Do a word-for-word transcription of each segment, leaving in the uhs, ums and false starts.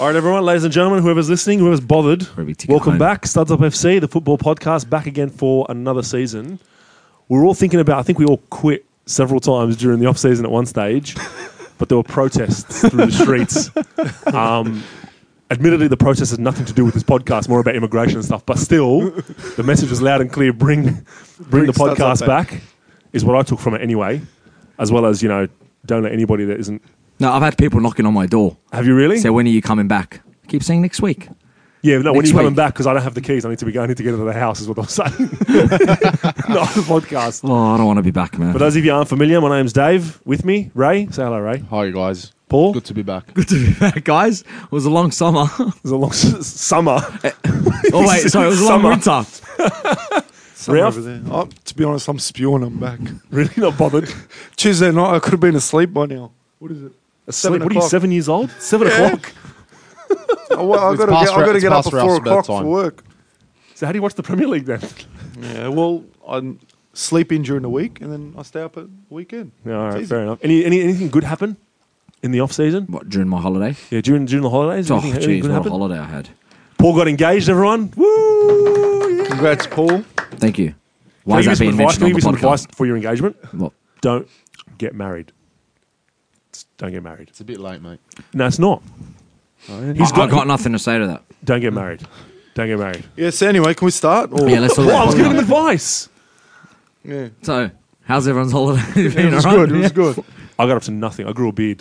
All right, everyone, ladies and gentlemen, whoever's listening, whoever's bothered, welcome back. Studs Up F C, the football podcast, back again for another season. We're all thinking about, I think we all quit several times during the off-season at one stage, but there were protests through the streets. Um, admittedly, the protest has nothing to do with this podcast, more about immigration and stuff, but still, the message was loud and clear, bring, bring, bring the podcast back, is what I took from it anyway, as well as, you know, don't let anybody that isn't... No, I've had people knocking on my door. Have you really? So when are you coming back? I keep saying next week. Yeah, no, next when are you coming week. back? Because I don't have the keys. I need to be going. I need to get into the house is what I'm saying. Not the podcast. Oh, I don't want to be back, man. For those of you who aren't familiar, my name's Dave. With me, Ray. Say hello, Ray. Hi, guys. Paul. Good to be back. Good to be back, guys. It was a long summer. It was a long s- summer. Oh, wait, sorry, it was a long Summer. winter. Ralph? Over there. Oh, to be honest, I'm spewing. I'm back. Really not bothered. Tuesday night, I could have been asleep by now. What is it? Asleep. What are you, o'clock. seven years old? Seven Yeah. o'clock? Oh, well, I It's got to past get, I Ra- got to it's get up past at four Ralph's o'clock bedtime. for work. So how do you watch the Premier League then? Yeah, well, I sleep in during the week and then I stay up at the weekend. Yeah, all It's right, easy. fair enough. Any, any anything good happen in the off season? What, during my holiday? Yeah, during during the holidays. Oh, anything, anything jeez, good what a happen? holiday I had. Paul got engaged. Everyone. Woo! Yeah. Congrats, Paul. Thank you. Can Why I is give you that some being advice? Can I mentioned on give you the some podcast? advice for your engagement? What? Don't get married. Just don't get married. It's a bit late, mate. No, it's not. He's got, got nothing to say to that. Don't get married. Don't get married. Yeah, so anyway, can we start? Or? Yeah, let's talk Well, I was about giving him it. advice. Yeah. So, how's everyone's holiday? It been, was all right? good. It was good. I got up to nothing. I grew a beard.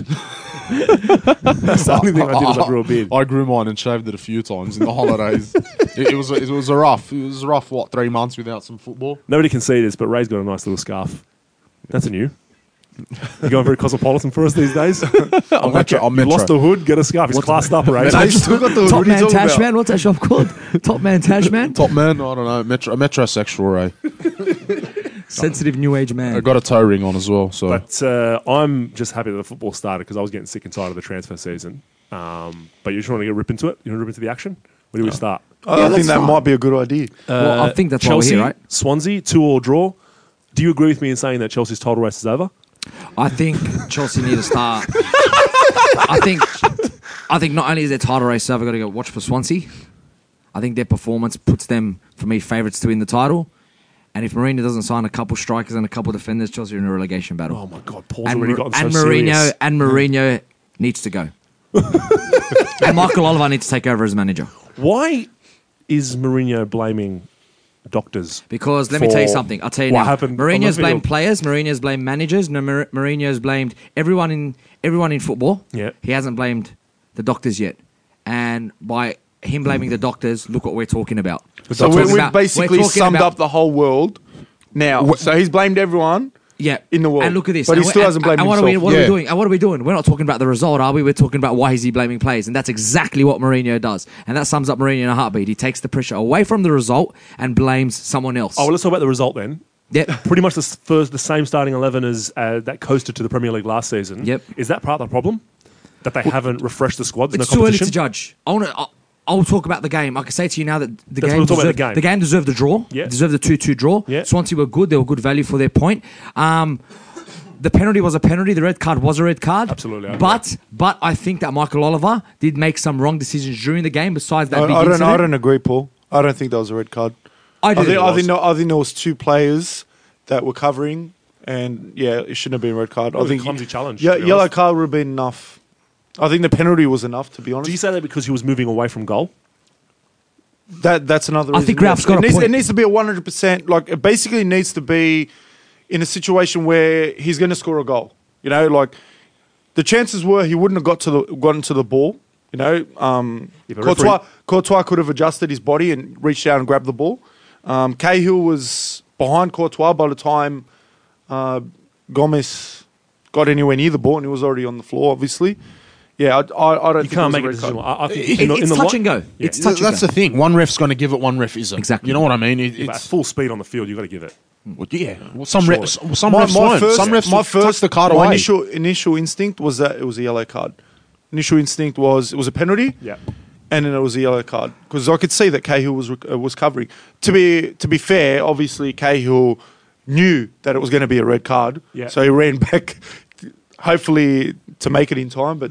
That's the only thing I did was I grew a beard. I grew mine and shaved it a few times in the holidays. it, it was a, it was a rough. It was a rough. What three months without some football? Nobody can see this, but Ray's got a nice little scarf. That's a new. You're going very cosmopolitan for us these days. I'm metro. I'm You metro. lost the hood, get a scarf. He's classed up, Ray. Man, I still got the Top what are you Man talking Tash about? Man? What's that shop called? Top Man Tash Man? Top man. I don't know. Metro. A metrosexual, Ray. Sensitive New Age I man. got a toe ring on as well. So But uh, I'm just happy that the football started because I was getting sick and tired of the transfer season. Um, but you just want to get rip into it? You want to rip into the action? Where do we start? I Yeah, think let's that start. might be a good idea. Well, I think that's why we're Chelsea, here, right? Swansea, two-all draw. Do you agree with me in saying that Chelsea's title race is over? I think Chelsea need to start. I think I think not only is their title race over, got to go watch for Swansea. I think their performance puts them, for me, favourites to win the title. And if Mourinho doesn't sign a couple strikers and a couple defenders, Chelsea are in a relegation battle. Oh, my God. Paul's and already Mar- gotten and so Mourinho serious. and Mourinho needs to go. And Michael Oliver needs to take over as manager. Why is Mourinho blaming doctors? Because let me tell you For something. I'll tell you what now. happened on Mourinho's the blamed field. players. Mourinho's blamed managers. No, Mar- Mourinho's blamed everyone in everyone in football. Yeah. He hasn't blamed the doctors yet. And by him blaming the doctors, look what we're talking about. So We're we, talking we've about- we're basically talking summed about- up the whole world now. So he's blamed everyone. Yeah, in the world. And look at this. But he And still we- hasn't and- blamed and what Are we, himself. what are Yeah. we doing? And what are we doing? We're not talking about the result, are we? We're talking about why is he blaming players, and that's exactly what Mourinho does. And that sums up Mourinho in a heartbeat. He takes the pressure away from the result and blames someone else. Oh, well, let's talk about the result then. Yep. Pretty much the, s- first, the same starting eleven as uh, that coasted to the Premier League last season. Yep. Is that part of the problem? That they haven't refreshed the squad? There's It's no too early competition? to judge. I want to. I'll, I'll talk about the game. I can say to you now that the That's game, what we'll talk about deserved, the game. the game deserved the draw. Yeah. Deserved the two-two draw. Yeah. Swansea were good. They were good value for their point. Um, the penalty was a penalty. The red card was a red card. Absolutely, I agree. But but I think that Michael Oliver did make some wrong decisions during the game. Besides that I, big I don't. incident. I don't agree, Paul. I don't think that was a red card. I I do. think. I was. think. No, I think there was two players that were covering, and yeah, it shouldn't have been a red card. It I was a think clumsy challenge, Yeah, to be yellow honest. card would have been enough. I think the penalty was enough. To be honest, Do you say that because he was moving away from goal? that that's another. I Reason. think Ralph's got it a needs, point. It needs to be a one hundred percent. Like it basically needs to be in a situation where he's going to score a goal. You know, like the chances were he wouldn't have got to the gotten to the ball. You know, um, Yeah, but Courtois, referee- Courtois could have adjusted his body and reached out and grabbed the ball. Um, Cahill was behind Courtois by the time uh, Gomez got anywhere near the ball, and he was already on the floor. Obviously, yeah, I, I, I don't You think can't it was make a a red decision. card. I, I think It- in the, it's in the touch li- and go. Yeah. It's touch and that's go. the thing. One ref's going to give it. One ref isn't. Exactly. You know what I mean? It, Yeah, but at it's full speed on the field, you got to give it. well, yeah. Well, some Surely. refs. Some My, refs my won't. first, some refs my will first, touch the card my away. initial initial instinct was that it was a yellow card. Initial instinct was it was a penalty. Yeah. And then it was a yellow card because I could see that Cahill was uh, was covering. To be to be fair, obviously Cahill knew that it was going to be a red card, Yeah. so he ran back, hopefully to make it in time, but didn't.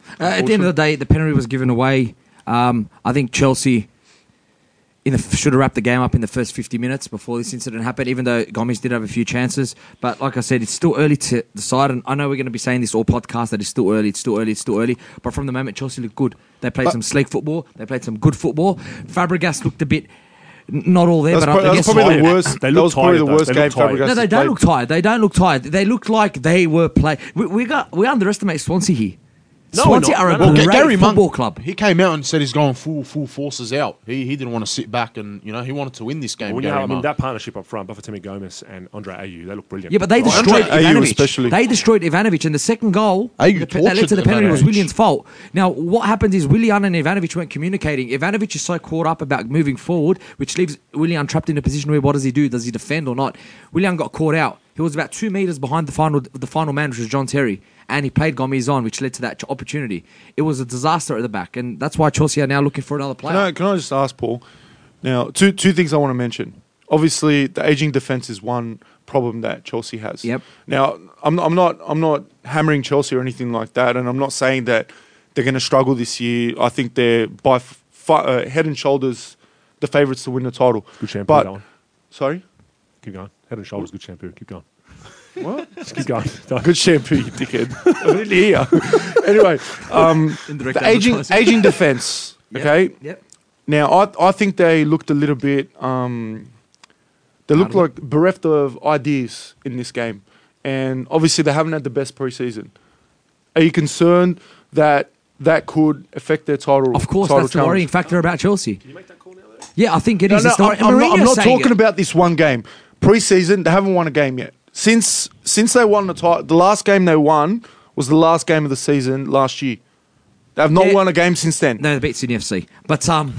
Uh, at the end of the day, the penalty was given away. Um, I think Chelsea in the, should have wrapped the game up in the first fifty minutes before this incident happened, even though Gomes did have a few chances. But like I said, it's still early to decide. And I know we're going to be saying this all podcast, that it's still early, it's still early, it's still early. But from the moment, Chelsea looked good. They played but, some sleek football. They played some good football. Fabregas looked a bit... Not all there, that's but pro- I that's guess probably tired. the worst. They that look was probably tired, the though. worst They game look tired. Fabregas No, they has don't played. look tired. They don't look tired. They look like they were playing. We, we got we underestimate Swansea here. No, Swansea we're not. are a No, no. great Well, Gary Monk, football club. he came out and said he's going full full forces out. He he didn't want to sit back and, you know, he wanted to win this game. Well, you Gary know, I mean, Monk. that partnership up front, Bafétimbi Gomes and Andre Ayew, they look brilliant. Yeah, but they Oh, destroyed Andre Ayew Ivanovic. especially. They destroyed Ivanovic, and the second goal Ayew that that led to tortured the penalty was Ivanovic. Willian's fault. Now, what happened is Willian and Ivanovic weren't communicating. Ivanovic is so caught up about moving forward, which leaves Willian trapped in a position where what does he do? Does he defend or not? Willian got caught out. He was about two metres behind the final the final man, which was John Terry, and he played Gomes on, which led to that opportunity. It was a disaster at the back, and that's why Chelsea are now looking for another player. Can I, can I just ask, Paul? Now, two two things I want to mention. Obviously, the aging defense is one problem that Chelsea has. Yep. Now, I'm I'm not I'm not hammering Chelsea or anything like that, and I'm not saying that they're going to struggle this year. I think they're by f- fi- uh, head and shoulders the favourites to win the title. Good shampoo, But that one. sorry, Keep going. Head and shoulders, good shampoo. Keep going. what? Just keep going. Good shampoo, you dickhead. I didn't hear. Anyway, um, Indirect the aging advertising. aging defense. Yep. Okay. Yep. Now, I I think they looked a little bit. Um, they looked Out of like bereft of ideas in this game, and obviously they haven't had the best preseason. Are you concerned that that could affect their title? Of course, title that's the challenge? worrying factor about Chelsea. Can you make that call now, though? Yeah, I think it No, is. no, It's the I'm, right- I'm not, I'm Mourinho's not saying talking it. about this one game. Preseason, they haven't won a game yet. Since since they won the title, the last game they won was the last game of the season last year. They have not Yeah. won a game since then. No, they beat Sydney F C. But um,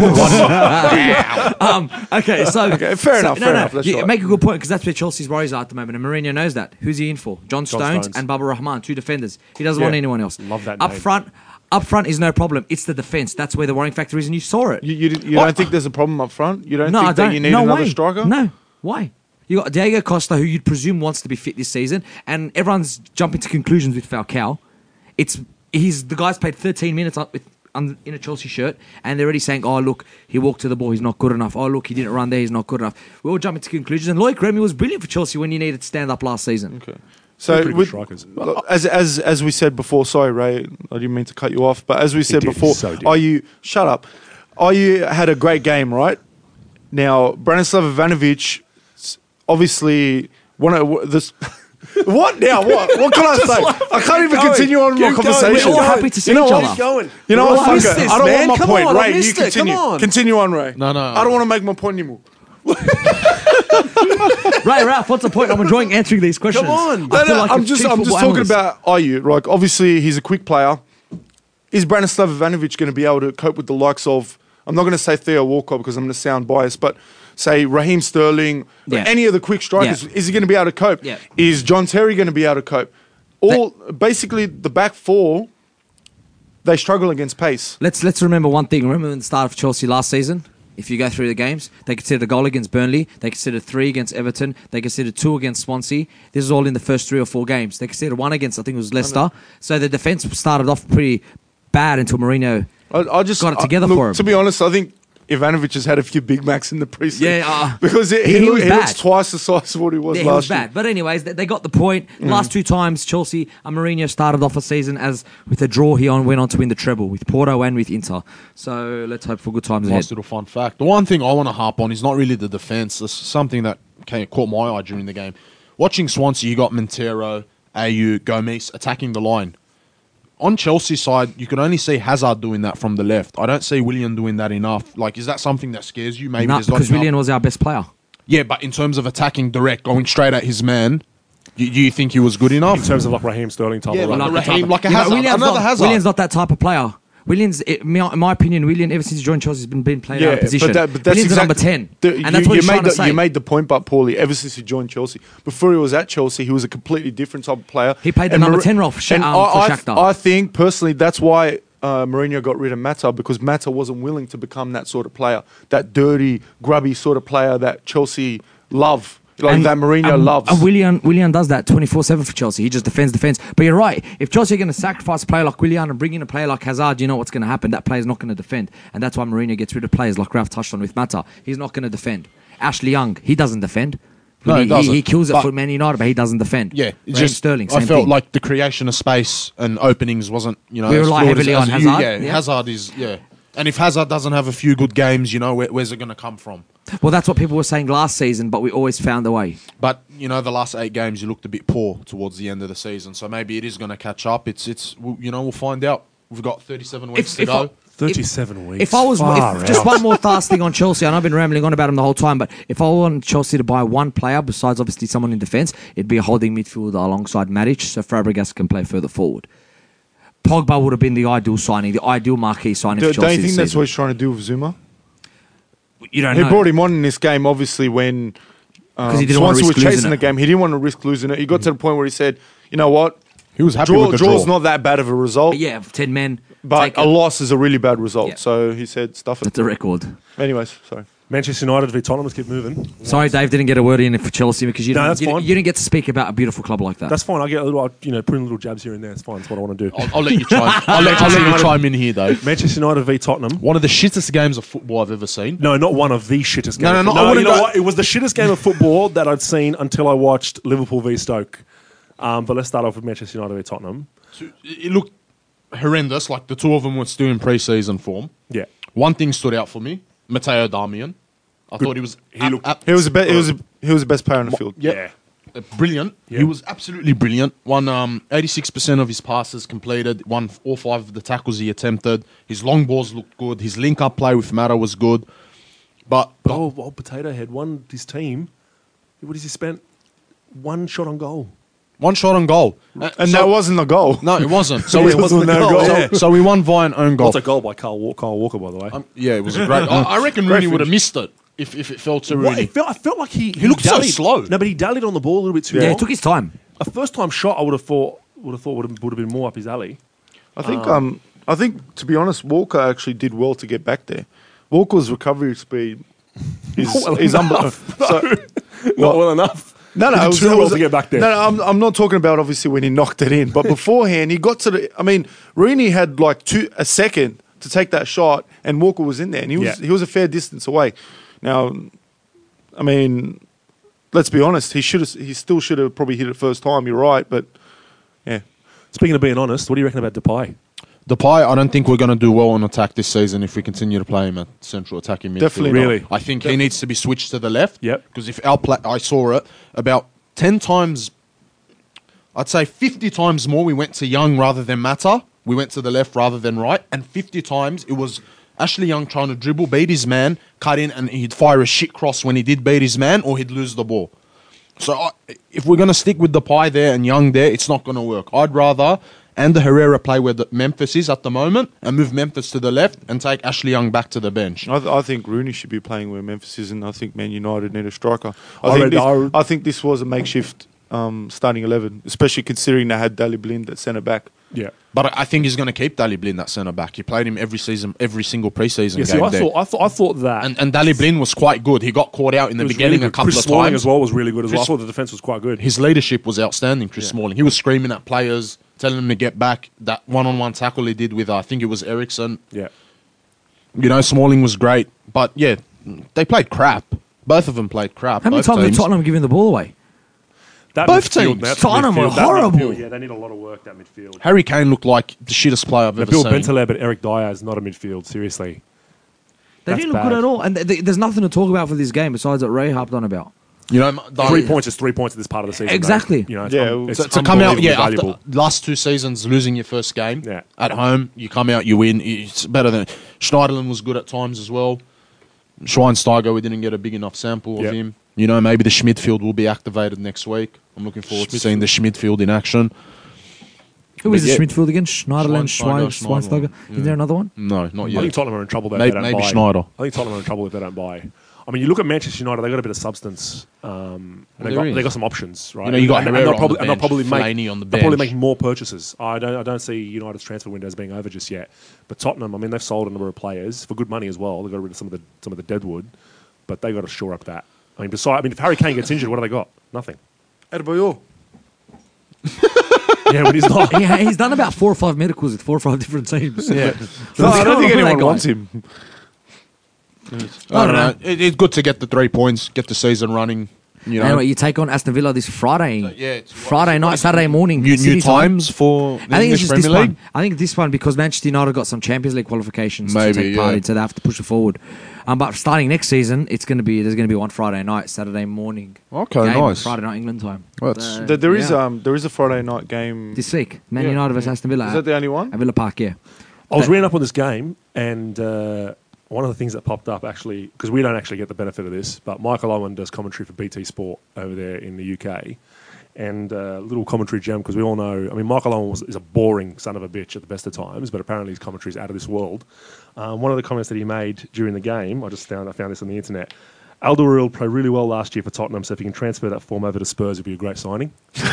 um, okay, so Okay, fair so- enough, No, fair no, enough, that's you right. make a good point because that's where Chelsea's worries are at the moment, and Mourinho knows that. Who's he in for? John Stones, Stones. and Baba Rahman, two defenders. He doesn't Yeah. want anyone else. Love that Up name. front, up front is no problem. It's the defense. That's where the worrying factor is, and you saw it. You, you, you Oh, don't think there's a problem up front? You don't no, think I don't. that you need no another way. striker? No, why? You got Diego Costa, who you'd presume wants to be fit this season, and everyone's jumping to conclusions with Falcao. It's he's the guy's played thirteen minutes up with. Un- in a Chelsea shirt, and they're already saying, "Oh, look, he walked to the ball, he's not good enough. Oh, look, he didn't run there, he's not good enough." We're all jumping to conclusions. And Loic Remy was brilliant for Chelsea when you needed to stand up last season. Okay. They're So, pretty good with, strikers. look, as as as we said before, sorry, Ray, I didn't mean to cut you off, but as we said did, before, so did. are you shut up? Are you had a great game, right? Now, Branislav Ivanovic, s- obviously one of this. What now? What? What can I say? I can't even going. continue on with my Keep going. conversation. We're all happy to see you know each what? other. going. You know We're what? all Fuck missed it. this, I don't man. want my Come point. on, I Ray, you missed it. continue. Come on. Continue on, Ray. No, no. I don't want to make my point anymore. Right, Ralph, what's the point? I'm enjoying answering these questions. Come on. I No, feel no, like I'm a just chief I'm just football talking analyst. about Ayew. Like, obviously, he's a quick player. Is Branislav Ivanovic going to be able to cope with the likes of? I'm not going to say Theo Walcott because I'm going to sound biased, but say Raheem Sterling, Yeah. any of the quick strikers. Yeah. Is he going to be able to cope? Yeah. Is John Terry going to be able to cope? All basically the back four, they struggle against pace. Let's let's remember one thing. Remember when the start of Chelsea last season? If you go through the games, they considered a goal against Burnley. They considered three against Everton. They considered two against Swansea. This is all in the first three or four games. They considered one against, I think it was Leicester. So the defence started off pretty bad until Mourinho I, I just got it together I, look, for him. To be honest, I think Ivanovic has had a few Big Macs in the preseason. Yeah, uh, because he, he- he, he look- was he bad. looks twice the size of what he was Yeah, he last was year. bad. But anyways, they, they got the point. Last two times, Chelsea and Mourinho started off a season as with a draw. He on went on to win the treble with Porto and with Inter. So let's hope for good times ahead. Nice little fun fact. The one thing I want to harp on is not really the defence. It's something that came, caught my eye during the game. Watching Swansea, you got Montero, Ayew, Gomes attacking the line. On Chelsea's side, you can only see Hazard doing that from the left. I don't see Willian doing that enough. Like, is that something that scares you? Maybe No, there's not because enough- Willian was our best player. Yeah, but in terms of attacking direct, going straight at his man, you, do you think he was good enough? In terms of like Raheem Sterling type Yeah, of like run. a Raheem, like a Yeah, but Hazard, Willian's another not, Hazard. Willian's not that type of player. Willians, it, in my opinion, Willian ever since he joined Chelsea has been, been playing out of position. but, that, but that's Willian's exactly, a number ten, the- and you, that's what you he's made trying the, to say. You made the point, but Paulie, ever since he joined Chelsea, before he was at Chelsea, he was a completely different type of player. He played the And number Mar- ten role for Sha- and um, I, for I- Shakhtar. I think personally that's why uh, Mourinho got rid of Mata, because Mata wasn't willing to become that sort of player, that dirty, grubby sort of player that Chelsea love. Like And- that Mourinho and, loves. And Willian, Willian does that twenty-four seven for Chelsea. He just defends, defends. But you're right. If Chelsea are going to sacrifice a player like Willian and bring in a player like Hazard, you know what's going to happen. That player's not going to defend. And that's why Mourinho gets rid of players like Ralph touched on with Mata. He's not going to defend. Ashley Young, he doesn't defend. No, he, he doesn't. he kills it But- for Man United, but he doesn't defend. Yeah, it's Raheem just Sterling, I same felt thing. like the creation of space and openings wasn't, you know, We as rely fluid heavily as, on as you- Hazard, Yeah, yeah. Hazard is yeah, and if Hazard doesn't have a few good games, you know, where, where's it going to come from? Well, that's what people were saying last season, but we always found a way. But you know, the last eight games you looked a bit poor towards the end of the season, so maybe it is going to catch up. It's it's we'll- you know we'll find out. We've got thirty-seven weeks If- to if go. I- thirty-seven weeks. If I was Far if, just out. one more last thing on Chelsea, and I've been rambling on about him the whole time, but if I wanted Chelsea to buy one player besides obviously someone in defence, it'd be a holding midfielder alongside Matic, so Fabregas can play further forward. Pogba would have been the ideal signing, the ideal marquee signing Do, for Chelsea. don't you think this that's season. what he's trying to do with Zuma? You don't He know. brought him on in this game, obviously, when um, he didn't want to Swansea were risk losing chasing it. the game. He didn't want to risk losing it. He got to the point where he said, you know what? He was happy Draw, with the draw's draw. not that bad of a result, But yeah, ten men. but take a it. loss is a really bad result. Yeah. So he said, stuff it. That's a record. Anyways, sorry. Manchester United v Tottenham. Let's keep moving. Sorry, Dave didn't get a word in for Chelsea because you, No, don't, that's you, fine. you didn't get to speak about a beautiful club like that. That's fine. I get a little, you know, putting little jabs here and there. It's fine. It's what I want to do. I'll, I'll let you chime. I'll let, I'll let you chime in here, though. Manchester United v Tottenham. One of the shittest games of football I've ever seen. No, not one of the shittest games. No, no, of no, football. I you wouldn't know go- what? It was the shittest game of football that I'd seen until I watched Liverpool v Stoke. Um, but let's start off with Manchester United v Tottenham. It looked horrendous. Like the two of them were still in pre-season form. Yeah. One thing stood out for me: Matteo Darmian. I thought he was. He looked- He was the best. He was. He was the best player on the field. Yeah. Uh, brilliant. Yeah. He was absolutely brilliant. Won um, eighty-six percent of his passes completed. Won all five of the tackles he attempted. His long balls looked good. His link-up play with Mata was good. But But old, old Potato Head won his team. What has he spent? One shot on goal. one shot on goal. Uh, And so- that wasn't the goal. No, it wasn't. So, It we, wasn't so, no goal. Yeah. so we won via an own goal. That's a goal by Carl, Wa- Carl Walker, by the way. Um, yeah, it was a great. I, I reckon Rooney would have missed it if, if it fell to What? Rooney. It felt, I felt like he He looked so dallied. slow. No, but he dallied on the ball a little bit too yeah, long. it took his time. A first time shot, I would have thought would have thought would have, would have been more up his alley. I think. Um. I think, to be honest, Walker actually did well to get back there. Walker's recovery speed is Well is unbelievable. So, Not well enough. No, no, He did it was, too it well was- to get back there. No, no, I'm, I'm not talking about obviously when he knocked it in, but beforehand he got to the. I mean, Rooney had like two a second to take that shot, and Walker was in there, and he was Yeah. he was a fair distance away. Now, I mean, let's be honest, he should have. He still should have probably hit it first time. You're right, but yeah, Speaking of being honest, what do you reckon about Depay? Depay, I don't think we're going to do well on attack this season if we continue to play him at central attacking midfield. Definitely not. Really? I think he needs to be switched to the left. Yep. Because if our pla- I saw it about ten times, I'd say fifty times more we went to Young rather than Mata. We went to the left rather than right. And fifty times it was Ashley Young trying to dribble, beat his man, cut in, and he'd fire a shit cross when he did beat his man, or he'd lose the ball. So I, if we're going to stick with Depay there and Young there, it's not going to work. I'd rather and the Herrera play where the Memphis is at the moment and move Memphis to the left and take Ashley Young back to the bench. I, th- I think Rooney should be playing where Memphis is, and I think Man United need a striker. I, I think, read- this, I read- I think this was a makeshift um, starting eleven, especially considering they had Dali Blind at centre back. Yeah. But I I think he's going to keep Dali Blind at centre back. He played him every season, every single preseason Yeah, game see, I there. thought, I thought I thought that and and Dali Blind was quite good. He got caught out in the it was beginning really a good. couple Chris of Smalling times. as well was really good as well. I Chris- thought the defense was quite good. His leadership was outstanding, Chris Yeah. Smalling. He was screaming at players, telling them to get back. That one-on-one tackle he did with, uh, I think it was Ericsson. Yeah. You know, Smalling was great. But yeah, they played crap. Both of them played crap. How many both times did teams. Tottenham giving the ball away? That Both midfield, teams. that Tottenham were midfield, that horrible. midfield, yeah, they need a lot of work, that midfield. Harry Kane looked like the shittest player I've They ever built seen. Bentaleb, but Eric Dyer is not a midfield, seriously. They That's didn't look bad. good at all. And th- th- there's nothing to talk about for this game besides what Ray harped on about. You know, Three Dar- points is three points at this part of the season. Exactly. Mate. You know, it's Yeah, un- it's to, to come out, yeah, unbelievably after last two seasons losing your first game Yeah. at home, you come out, you win. It's better than Schneiderlin was good at times as well. Schweinsteiger, we didn't get a big enough sample of Yep. him. You know, maybe the Schmidfield will be activated next week. I'm looking forward to seeing the Schmidfield in action. Who is But the yeah. Schmidfield again? Schneiderlin, Schweinsteiger, Schwein- Schweinsteiger. Schneiderlin. Is there another one? No, not I yet. think Tottenham are in trouble if Maybe- they don't maybe buy. Schneider. I think Tottenham are in trouble if they don't buy. I mean, you look at Manchester United; they got a bit of substance. Um, and Well, they there got is. they got some options, right? You know, you got and, and Herrera they'll on probably the and they'll bench, probably make Fellaini on the they'll probably bench. make more purchases. I don't I don't see United's transfer windows being over just yet. But Tottenham, I mean, they've sold a number of players for good money as well. They got rid of some of the some of the deadwood, but they got to shore up that. I mean, beside, I mean, if Harry Kane gets injured, what do they got? Nothing. Adebayor. Yeah, but he's not. Yeah, he's done about four or five medicals with four or five different teams. Yeah. No, I don't think on with that anyone guy? wants him. I don't know. It, it's good to get the three points, get the season running. You know, Anyway, you take on Aston Villa this Friday. yeah, it's- Friday night, what- Saturday morning. new, City new time. times for the I think English it's just this Premier League. one. I think this one because Manchester United got some Champions League qualifications Maybe, to take part yeah. in, so they have to push it forward. Um, but starting next season, it's going to be there's going to be one Friday night, Saturday morning. Okay, game, nice. Friday night England time. Well, that's- Uh, There, there is yeah. um there is a Friday night game. this week. Man Yeah. United versus Aston Villa. Is that the only one? At Villa Park, yeah. I was That- reading up on this game, and uh, one of the things that popped up actually, because we don't actually get the benefit of this, but Michael Owen does commentary for B T Sport over there in the U K. And a uh, little commentary gem, because we all know, I mean, Michael Owen was, is a boring son of a bitch at the best of times, but apparently his commentary is out of this world. Um, one of the comments that he made during the game, I just found, I found this on the internet. Alderweireld played really well last year for Tottenham, so if he can transfer that form over to Spurs, it'd be a great signing. um,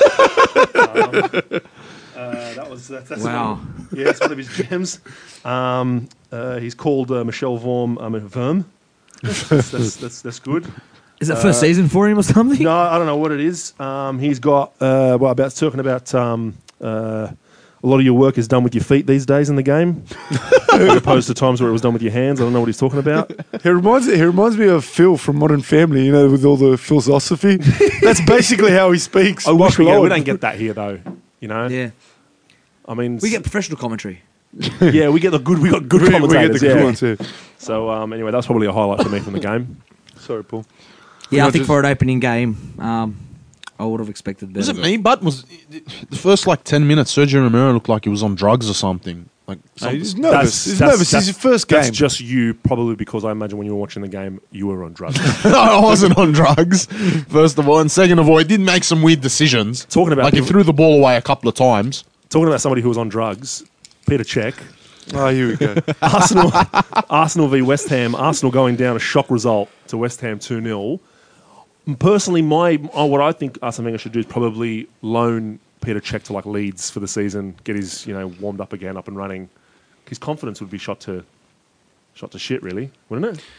uh, that was that's, that's Wow. one, yeah, it's one of his gems. Um, uh, he's called uh, Michel Vorm um, Verm. That's, that's, that's, that's good. Is it first season for him or something? No, I don't know what it is. Um, he's got uh, well about talking about um, uh, a lot of your work is done with your feet these days in the game, as opposed to times where it was done with your hands. I don't know what he's talking about. He reminds he reminds me of Phil from Modern Family, you know, with all the philosophy. That's basically how he speaks. I wish we, Michael get, we Owen. don't get that here though. You know, Yeah. I mean, We get professional commentary. yeah, we get the good. We got good We- we get commentators. the good yeah. ones here. So um, anyway, that's probably a highlight for me from the game. Sorry, Paul. Yeah, I I think just- for an opening game, um, I would have expected better. Was it me? But was the first like ten minutes? Sergio Romero looked like he was on drugs or something. Like No, some, he's nervous. He's nervous. It's his first game. That's just you, probably because I imagine when you were watching the game, you were on drugs. I wasn't on drugs. First of all, and second of all, he did make some weird decisions. Talking about like he people- threw the ball away a couple of times. Talking about somebody who was on drugs, Peter Cech. Oh, here we go. Arsenal, Arsenal v West Ham. Arsenal going down a shock result to West Ham two nil. Personally, my uh, what I think Arsene Wenger should do is probably loan Peter Cech to like Leeds for the season, get his you know warmed up again, up and running. His confidence would be shot to shot to shit, really, wouldn't it?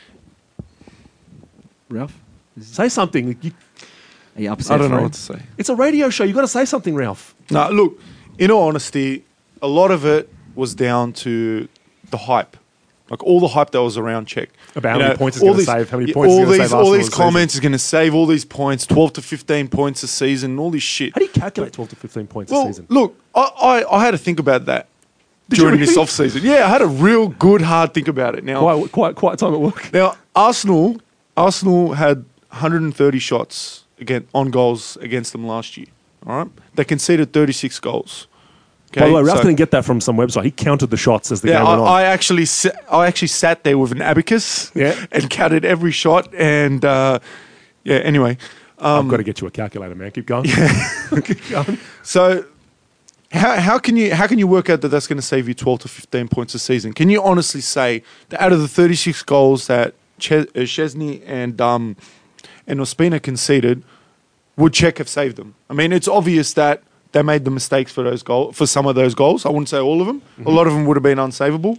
Ralph? Say something. You, Are you upset I don't for know him? what to say. it's a radio show. You got to say something, Ralph. No, look, in all honesty, a lot of it was down to the hype. Like all the hype that was around Czech. About how You many know, points he's all gonna these- save, how many yeah, points he's all gonna these, save all Arsenal these this season. comments, he's going to save all these points, twelve to fifteen points a season, all this shit. How do you calculate twelve to fifteen points Well, a season? look, I, I, I had to think about that Did you during this really? off season. Yeah, I had a real good hard think about it. Now, Quite, quite, quite time at work. now Arsenal, Arsenal had one hundred thirty shots again on goals against them last year. All right, they conceded thirty-six goals. By the way, Ralph so- didn't get that from some website. He counted the shots as the yeah, game I, went on. I actually sa- I actually sat there with an abacus Yeah. and counted every shot and uh, yeah. Anyway, I've got to get you a calculator, man. Keep going. Keep going. so how how can you how can you work out that that's going to save you twelve to fifteen points a season? Can you honestly say that out of the thirty-six goals that Ches- uh, Chesney and um and Ospina conceded, would Czech have saved them? I mean, it's obvious that they made the mistakes for those goal for some of those goals. I wouldn't say all of them. Mm-hmm. A lot of them would have been unsavable.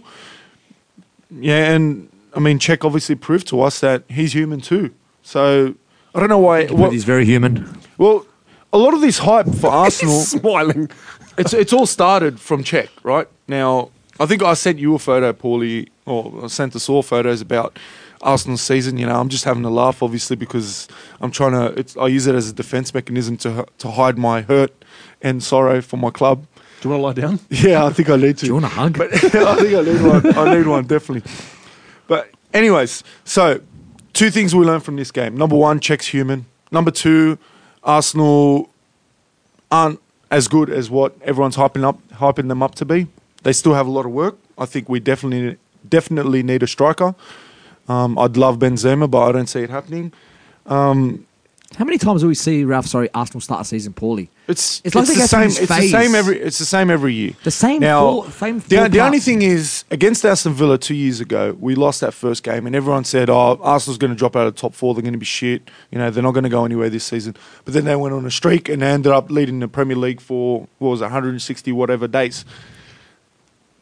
Yeah, and I mean, Czech obviously proved to us that he's human too. So I don't know why. But What, he's very human. well, a lot of this hype for Arsenal, He's smiling. it's it's all started from Czech, right? Now, I think I sent you a photo, Paulie, or I sent us all photos about Arsenal's season. You know, I'm just having a laugh, obviously, because I'm trying to. It's, I use it as a defense mechanism to to hide my hurt and sorrow for my club. Do you want to lie down? Yeah, I think I need to. Do you want a hug? But I think I need one. I need one, definitely. But anyways, so two things we learned from this game. Number one, Czech's human. Number two, Arsenal aren't as good as what everyone's hyping up, hyping them up to be. They still have a lot of work. I think we definitely, definitely need a striker. Um, I'd love Benzema, but I don't see it happening. Um, How many times do we see Ralph? Sorry, Arsenal start a season poorly? It's It's like they the go through same. this It's the phase. same every. It's the same every year. The same Now, four- same the, four the only parts. thing is against Aston Villa two years ago, we lost that first game, and everyone said, "Oh, Arsenal's going to drop out of the top four. They're going to be shit. You know, they're not going to go anywhere this season." But then they went on a streak, and they ended up leading the Premier League for what was it, one hundred sixty whatever days.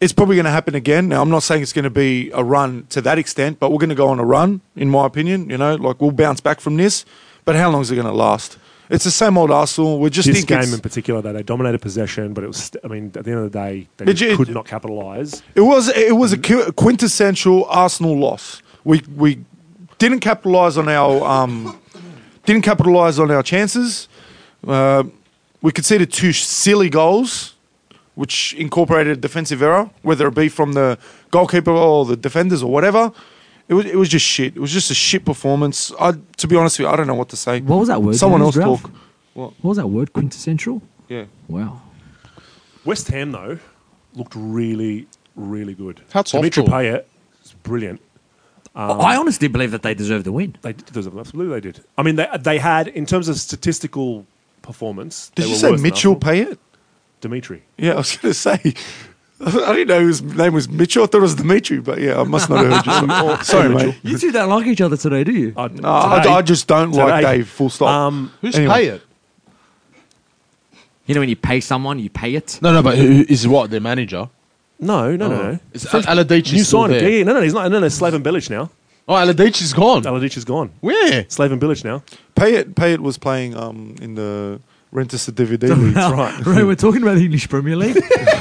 it's probably going to happen again. Now, I'm not saying it's going to be a run to that extent, but we're going to go on a run, in my opinion. You know, like we'll bounce back from this. But how long is it going to last? It's the same old Arsenal. We just this think game it's, in particular, though, they dominated possession, but it was. I mean, at the end of the day, they It- just it- could not capitalise. it was it was a qui- quintessential Arsenal loss. We we didn't capitalise on our um, didn't capitalise on our chances. Uh, we conceded two silly goals, which incorporated a defensive error, whether it be from the goalkeeper or the defenders or whatever. It was it was just shit. It was just a shit performance. I, to be honest with you, I don't know what to say. What was that word? Someone you else used, Ralph? talk. What was that word? Quintessential? Yeah. Wow. West Ham, though, looked really, really good. Hats off Dimitri to 'em. Payet is brilliant. I honestly believe that they deserve the win. They did deserve it. Absolutely, they did. I mean, they they had, in terms of statistical performance, Did they you were say worse than Mitchell Arsenal. Payet? Dimitri. Yeah, I was going to say. I didn't know his name was Mitchell. I thought it was Dimitri, but yeah, I must not have heard you. Sorry, mate. You two don't like each other today, do you? Uh, No, I, today- I just don't like today. Dave. Full stop. Um, Who's Anyway. pay it? You know when you pay someone, you pay it. No, no, but who, who- is what their manager? no, no, no, Oh. no. Is Aladici New still signing. there? Yeah, yeah, no, no, he's not. No, no, Slaven Bilic now. Oh, Aladici's gone. Aladic is gone. Where? Slaven Bilic now. Payet, Payet was playing um, in the Renters D V D league. right. Right, we're talking about the English Premier League.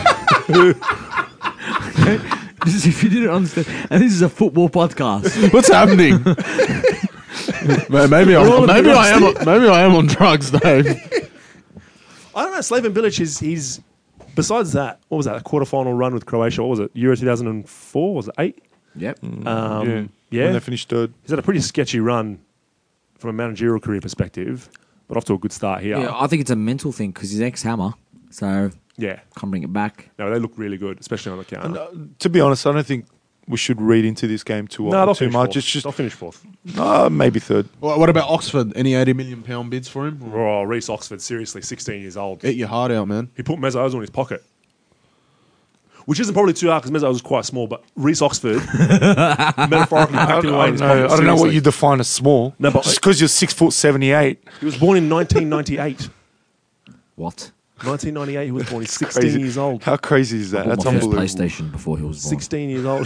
This is, if you didn't understand, and this is a football podcast. What's happening? Ma- maybe all I'm, a maybe bit I am on, maybe I am on drugs, Dave. I don't know. Slaven Bilic is he's. Besides that, what was that? A quarterfinal run with Croatia. What was it? Euro two thousand four? Was it eight? Yep. Um, yeah, yeah. when they finished third. He's had a pretty sketchy run from a managerial career perspective, but off to a good start here. Yeah, I think it's a mental thing because he's ex-Hammer, so Yeah. can't bring it back. No, they look really good, especially on the counter. And, uh, to be honest, I don't think we should read into this game too, no, they'll too finish much. fourth. It's just They'll finish fourth. uh, maybe third. What, what about Oxford? Any eighty million pound bids for him? Oh, Reece Oxford, seriously, sixteen years old. Eat your heart out, man. He put Mesut Ozil in his pocket. Which isn't probably too hard because Mesut Ozil is quite small, but Reece Oxford, metaphorically I, packed him away I in his don't know, pocket. I don't know what seriously. you define as small. No, but- just because you're six foot seventy eight. He was born in nineteen ninety-eight. What? nineteen ninety-eight, he was born. He's sixteen Crazy. years old. How crazy is that? Bought That's my first unbelievable. PlayStation before he was born. sixteen years old.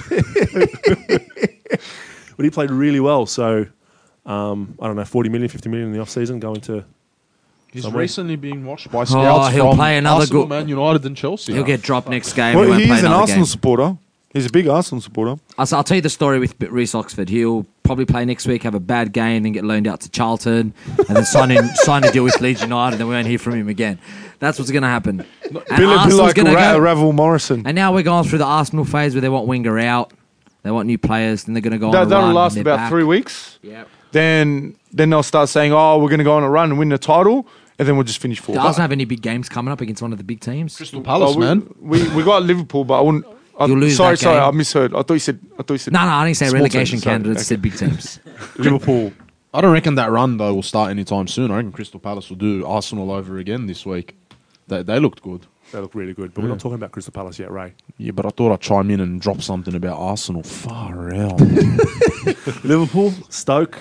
But he played really well. So, um, I don't know, forty million, fifty million in the off-season going to... He's Somewhere. recently being watched by scouts he'll from play another Arsenal, good- Man United, and Chelsea. He'll get dropped next game. Well, he won't he play is an another Arsenal game. supporter. He's a big Arsenal supporter. I'll, I'll tell you the story with Reece Oxford. He'll probably play next week, have a bad game, then get loaned out to Charlton, and then sign in, sign a deal with Leeds United, and then we won't hear from him again. That's what's going to happen. And Be, be Arsenal's like gonna Ra- go- Ravel Morrison. And now we're going through the Arsenal phase where they want Wenger out, they want new players, and they're going to go on That, a that'll run. last and they're about back. three weeks. Yeah. Then then they'll start saying, "Oh, we're going to go on a run and win the title," and then we'll just finish fourth. Do Arsenal have any big games coming up against one of the big teams? Crystal Palace, Oh, we, man. We we got Liverpool, but I wouldn't. I, You'll lose sorry, that sorry, game. I misheard. I thought you said. I thought you said. No, no, I didn't say small relegation teams, sorry. candidates. I Okay. said big teams. Liverpool... I don't reckon that run though will start anytime soon. I reckon Crystal Palace will do Arsenal over again this week. They they looked good. They look really good. But we're not talking about Crystal Palace yet, Ray. Yeah, but I thought I'd chime in and drop something about Arsenal. Far out. Liverpool, Stoke...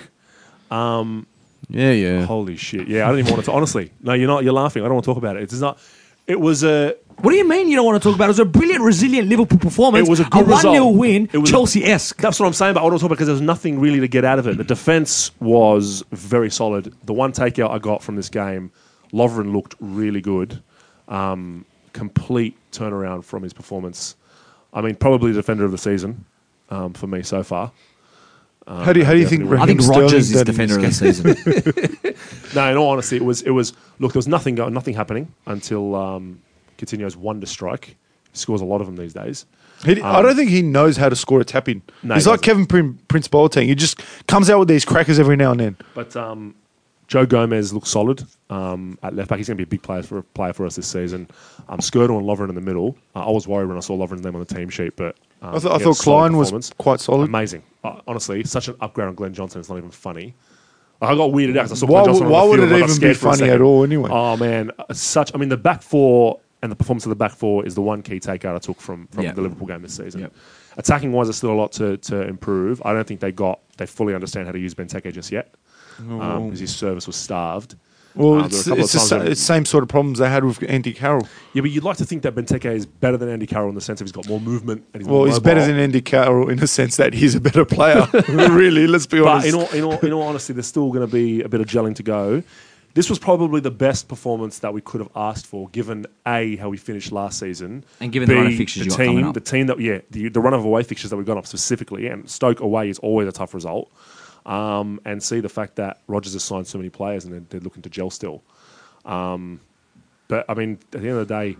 Um, yeah, yeah. Holy shit! Yeah, I don't even want to. Honestly, no, you're not. You're laughing. I don't want to talk about it. It's not. It was a. What do you mean you don't want to talk about it? It was a brilliant, resilient Liverpool performance. It was a good one nil result. win, It was- Chelsea-esque. That's what I'm saying. But I don't want to talk about because there was nothing really to get out of it. The defense was very solid. The one takeout I got from this game, Lovren looked really good. Um, complete turnaround from his performance. I mean, probably the defender of the season um, for me so far. How do you, how do you think? definitely I think Raheem Rodgers is Sterling did in defender of the this season. No, in all honesty, it was. It was. Look, there was nothing going, nothing happening until um, Coutinho's wonder strike. He scores a lot of them these days. game? He, I don't think he knows how to score a tap in. No, He's he like Kevin Prin- Prince Boateng. He just comes out with these crackers every now and then. But um, Joe Gomez looks solid um, at left back. He's going to be a big player for player for us this season. Um, Skirtle and Lovren in the middle. Uh, I was worried when I saw Lovren's name on the team sheet, but um, I, th- I he had thought a solid Klein was performance. quite solid. Amazing. Uh, honestly, such an upgrade on Glenn Johnson. It's not even funny. Like, I got weirded out because I saw Why Glenn would- Johnson on why the would field it and I got even be scared for a funny second. at all anyway? Oh man, uh, such. I mean, the back four and the performance of the back four is the one key takeout I took from, from Yeah. the Liverpool game this season. Yep. Attacking wise, there's still a lot to, to improve. I don't think they got they fully understand how to use Benteke just yet because his service was starved. Well, Um, there were a it's, couple of it's the times sa- when- it's the same sort of problems they had with Andy Carroll. Yeah, but you'd like to think that Benteke is better than Andy Carroll in the sense of he's got more movement and he's Well, more he's mobile. better than Andy Carroll in the sense that he's a better player. Really, let's be But honest. in all, in all, in all honesty, there's still going to be a bit of gelling to go. This was probably the best performance that we could have asked for, given A, how we finished last season, And given the B, run of fixtures the you got team, coming up. the team that yeah, the, the run of away fixtures that we've gone up specifically, and Stoke away is always a tough result. Um, and see the fact that Rodgers has signed so many players and they're, they're looking to gel still. Um, but I mean, at the end of the day,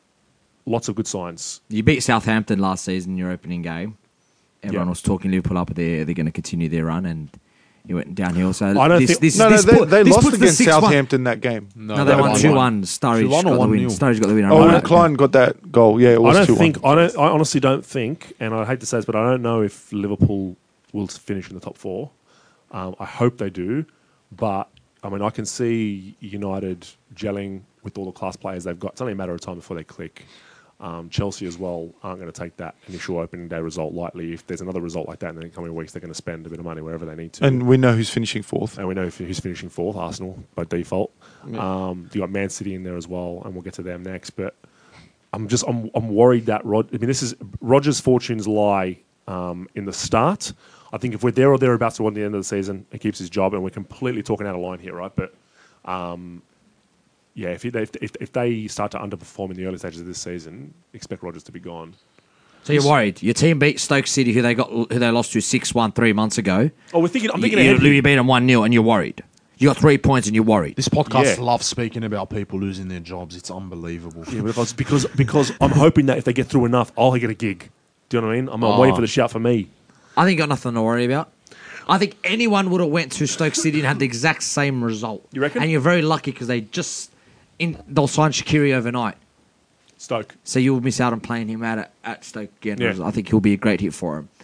lots of good signs. You beat Southampton last season in your opening game. Everyone Yeah. was talking Liverpool up there. They're going to continue their run, and you went downhill. So I don't this, think- this, no, no, this they, put- they this lost puts the against six one Southampton that game. No, they, they won won two one. one. Sturridge two one got or the one win. nil? Sturridge got the win. Oh, Right. and Klein got that goal. Yeah, it I was don't two think. one. I don't. I honestly don't think, and I hate to say this, but I don't know if Liverpool will finish in the top four. Um, I hope they do, but I mean, I can see United gelling with all the class players they've got. It's only a matter of time before they click. Um, Chelsea as well aren't going to take that initial opening day result lightly. If there's another result like that in the coming weeks, they're going to spend a bit of money wherever they need to. And we know who's finishing fourth. And we know who's finishing fourth, Arsenal, by default. Yeah. Um, you got Man City in there as well, and we'll get to them next. But I'm just I'm, I'm worried that Rod. I mean, this is Rodgers' fortunes lie um, in the start. I think if we're there or thereabouts toward the end of the season, he keeps his job, and we're completely talking out of line here, right? But um, yeah, if, he, if if if they start to underperform in the early stages of this season, expect Rodgers to be gone. So you're worried. Your team beat Stoke City, who they got, who they lost to six one three months ago. Oh, we're thinking. I'm thinking you, ahead. you, you beat them one nil, and you're worried. You got three points, and you're worried. This podcast Yeah. loves speaking about people losing their jobs. It's unbelievable. Yeah, but if I was, because because I'm hoping that if they get through enough, I'll get a gig. Do you know what I mean? I'm, I'm Oh. waiting for the shout for me. I think you got nothing to worry about. I think anyone would have went to Stoke City and had the exact same result. You reckon? And you're very lucky because they just in they'll sign Shaqiri overnight, Stoke. so you'll miss out on playing him out at, at Stoke again. Yeah. I think he'll be a great hit for him.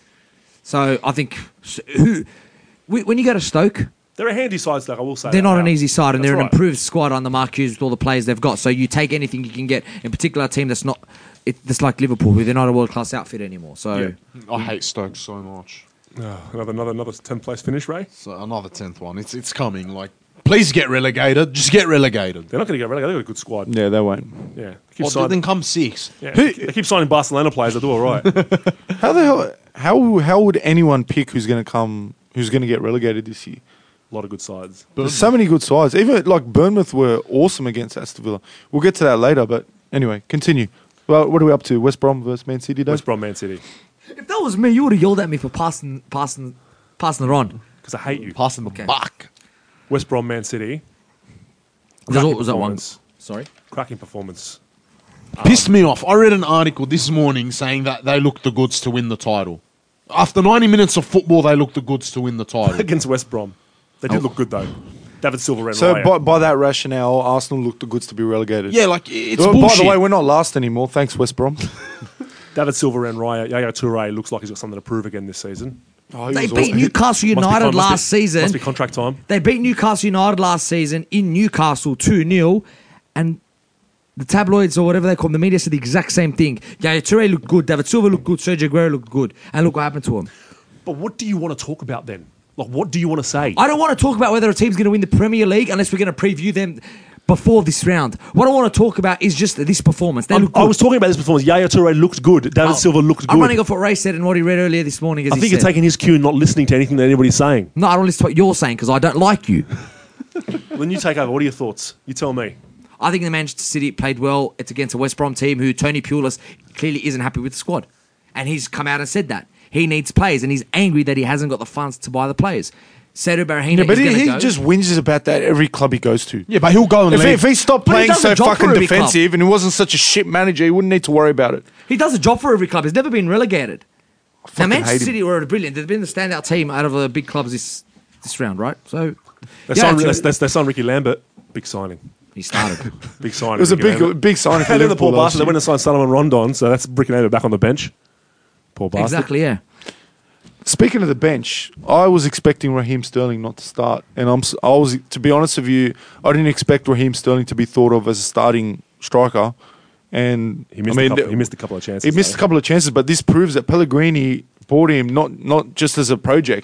So I think who when you go to Stoke, They're a handy side, Stoke, I will say. they're that not now. an easy side, and That's they're an right. improved squad under Mark Hughes with all the players they've got. So you take anything you can get, in particular a team that's not it, that's like Liverpool, who they're not a world class outfit anymore. So. Yeah. I hate Stoke so much. Oh, another another another tenth place finish, Ray. So another tenth one. It's it's coming. Like, please get relegated. Just get relegated. They're not going to get relegated. They've got a good squad. Yeah, they won't. Yeah, they keep, Oh, signing, then come six. yeah, they keep signing Barcelona players. They do all right. How the hell? How how would anyone pick who's going to come? Who's going to get relegated this year? A lot of good sides. There's so many good sides. Even like Bournemouth were awesome against Aston Villa. We'll get to that later. But anyway, continue. Well, what are we up to? West Brom versus Man City. Dave? West Brom, Man City. If that was me, you would have yelled at me for passing, passing, passing it on. Because I hate you. Passing the Okay. buck. West Brom, Man City. There's Cracking al- was that one? performance. Sorry. Cracking performance. Pissed me off. I read an article this morning saying that they looked the goods to win the title. After ninety minutes of football, they looked the goods to win the title. Against West Brom. They did Oh. look good, though. David Silva ran So riot. by, by that rationale, Arsenal looked the goods to be relegated. Yeah, like, it's Well, bullshit. by the way, we're not last anymore. Thanks, West Brom. David Silva ran riot. Yaya Toure looks like he's got something to prove again this season. Oh, he They was beat awesome. Newcastle Must be United con- must last be- season. Must be contract time. They beat Newcastle United last season in Newcastle two nil, and the tabloids or whatever they call them, the media said the exact same thing. Yaya Toure looked good, David Silva looked good, Sergio Aguero looked good, and look what happened to him. But what do you want to talk about then? Like, what do you want to say? I don't want to talk about whether a team's going to win the Premier League unless we're going to preview them before this round. What I want to talk about is just this performance. They I'm- look good. I was talking about this performance. Yaya Toure looked good. David Oh, Silva looked good. I'm running off what Ray said and what he read earlier this morning. As I he think said. you're taking his cue and not listening to anything that anybody's saying. No, I don't listen to what you're saying because I don't like you. When you take over, what are your thoughts? You tell me. I think the Manchester City played well. It's against a West Brom team who Tony Pulis clearly isn't happy with the squad. And he's come out and said that. He needs players and he's angry that he hasn't got the funds to buy the players. Sergio Barahina Yeah, but is he, going to he go. just whinges about that every club he goes to. Yeah, but he'll go and If he, leave. if he stopped But he playing does so a job for fucking every club. defensive and he wasn't such a shit manager, he wouldn't need to worry about it. He does a job for every club. He's never been relegated. Now, fucking Manchester hate him. City were brilliant. They've been the standout team out of the big clubs this this round, right? So, They yeah, signed, it's- they, they, they signed Ricky Lambert. Big signing. he started. Big signing. It was a Ricky big Lambert. big signing for And then the poor Liverpool. last bastard, they went year. and signed Solomon Rondon, so that's Ricky Lambert back on the bench. Poor bastard. Exactly, yeah. Speaking of the bench, I was expecting Raheem Sterling not to start, and I'm s- I was to be honest with you, I didn't expect Raheem Sterling to be thought of as a starting striker. And He missed, I mean, a couple, he missed a couple of chances. he missed a though. couple of chances, but this proves that Pellegrini bought him not not just as a project.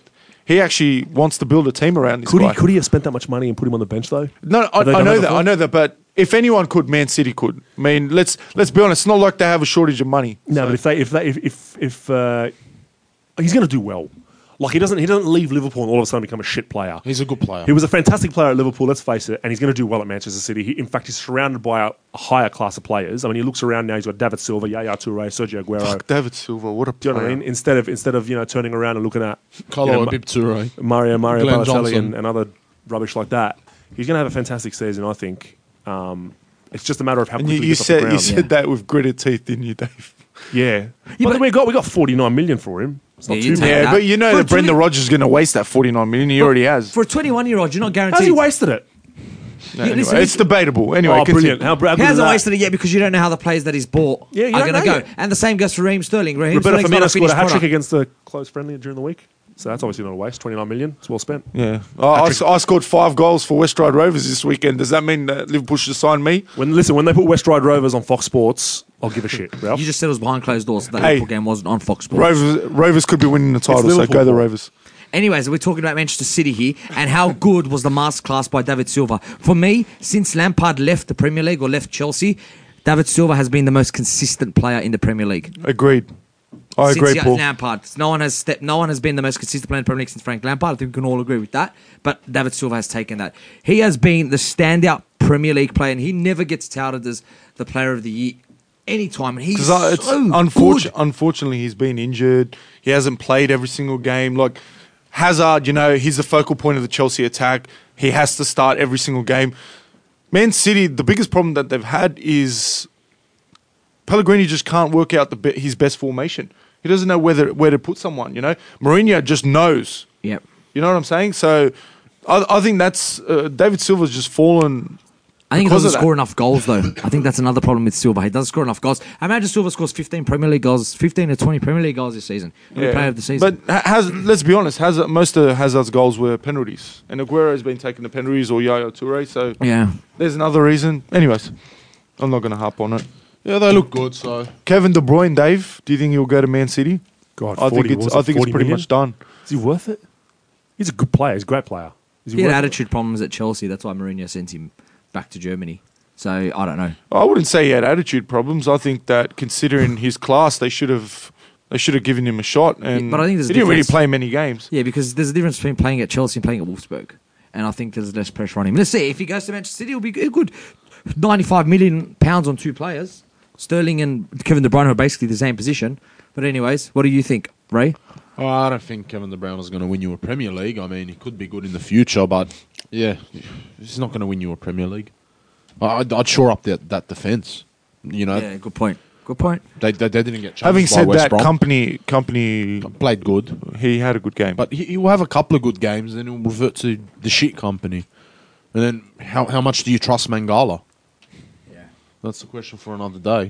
he actually wants to build a team around this Could guy. he, could he have spent that much money and put him on the bench, though? No, I, Have they I done know that that. before? I know that. But if anyone could, Man City could. I mean, let's let's be honest. It's not like they have a shortage of money. No, So- but if they, if they, if, if, if uh, he's going to do well. Like he doesn't, he doesn't leave Liverpool and all of a sudden become a shit player. He's a good player. He was a fantastic player at Liverpool, let's face it, and he's going to do well at Manchester City. He, in fact, he's surrounded by a, a higher class of players. I mean, he looks around now. He's got David Silva, Yaya Toure, Sergio Aguero. Fuck David Silva, what a Do you know player. what I mean? Instead of instead of you know turning around and looking at Carlo you know, Abib-Toure. Mario Mario Glenn Balotelli Johnson. and, and other rubbish like that, he's going to have a fantastic season. I think. Um, it's just a matter of how And quickly you, he you gets off the said you ground. said Yeah. that with gritted teeth, didn't you, Dave? Yeah, Yeah, but, but- we got we got forty nine million for him. It's not Yeah, too you bad. take Yeah, that. but you know For that Brendan twenty Rodgers is going to waste that forty-nine million. He already has. For a twenty-one-year-old, you're not guaranteed. How's he wasted it? No, Yeah, anyway, listen, it's debatable. Anyway, Oh, continue. brilliant! How, how good He is hasn't that? wasted it yet because you don't know how the players that he's bought Yeah, you are don't going to know go. yet. And the same goes for Raheem Sterling. Raheem Roberto Sterling's not Firmino a scored a finished hat trick product. against the close friendly during the week, so that's obviously not a waste. twenty-nine million, it's well spent. Yeah, I, I, I scored five goals for West Ryde Rovers this weekend. Does that mean that Liverpool should sign me? When listen, when they put West Ryde Rovers on Fox Sports, I'll give a shit. Ralph. You just said it was behind closed doors. So that Hey. Liverpool game wasn't on Fox Sports. Rovers, Rovers could be winning the title, so Liverpool, go the Paul. Rovers. Anyways, we're talking about Manchester City here and how good was the masterclass by David Silva. For me, since Lampard left the Premier League or left Chelsea, David Silva has been the most consistent player in the Premier League. Agreed. I Since agree, he- Paul. Lampard. No one has stepped, no one has been the most consistent player in the Premier League since Frank Lampard. I think we can all agree with that. But David Silva has taken that. He has been the standout Premier League player, and he never gets touted as the player of the year anytime. And he's Because uh, it's so unfortu- good. unfortunately, he's been injured. He hasn't played every single game. Like Hazard, you know, he's the focal point of the Chelsea attack. He has to start every single game. Man City, the biggest problem that they've had is Pellegrini just can't work out the be- his best formation. He doesn't know whether where to put someone. You know, Mourinho just knows. Yep. You know what I'm saying? So, I, I think that's uh, David Silva's just fallen. I think he because doesn't of score that. enough goals, though. I think that's another problem with Silva. He doesn't score enough goals. I imagine Silva scores fifteen Premier League goals, fifteen or twenty Premier League goals this season. Every player of the season. But has, let's be honest, Hazard, most of Hazard's goals were penalties. And Aguero's been taking the penalties or Yaya Toure, so yeah. there's another reason. Anyways, I'm not going to harp on it. Yeah, they look good, so... Kevin De Bruyne, Dave, do you think he'll go to Man City? God, I think forty, it's, was I it think it's forty pretty million? much done. Is he worth it? He's a good player. He's a great player. Is He had worth it? attitude problems at Chelsea. That's why Mourinho sent him back to Germany. So, I don't know. I wouldn't say he had attitude problems. I think that considering his class, they should have they should have given him a shot. And Yeah, but I think there's he a didn't really difference. play many games. Yeah, because there's a difference between playing at Chelsea and playing at Wolfsburg. And I think there's less pressure on him. Let's see. If he goes to Manchester City, it'll be a good ninety-five million pounds on two players. Sterling and Kevin De Bruyne are basically the same position. But anyways, what do you think, Ray? Oh, I don't think Kevin De Bruyne is going to win you a Premier League. I mean, he could be good in the future, but yeah, he's not going to win you a Premier League. I'd, I'd shore up that, that defence. You know, Yeah, good point. Good point. they, they they didn't get challenged Having by said West that, Brom. company company Played good, he had a good game. but he, he will have a couple of good games, then he'll revert to the shit company. And then, how how much do you trust Mangala? Yeah. That's the question for another day.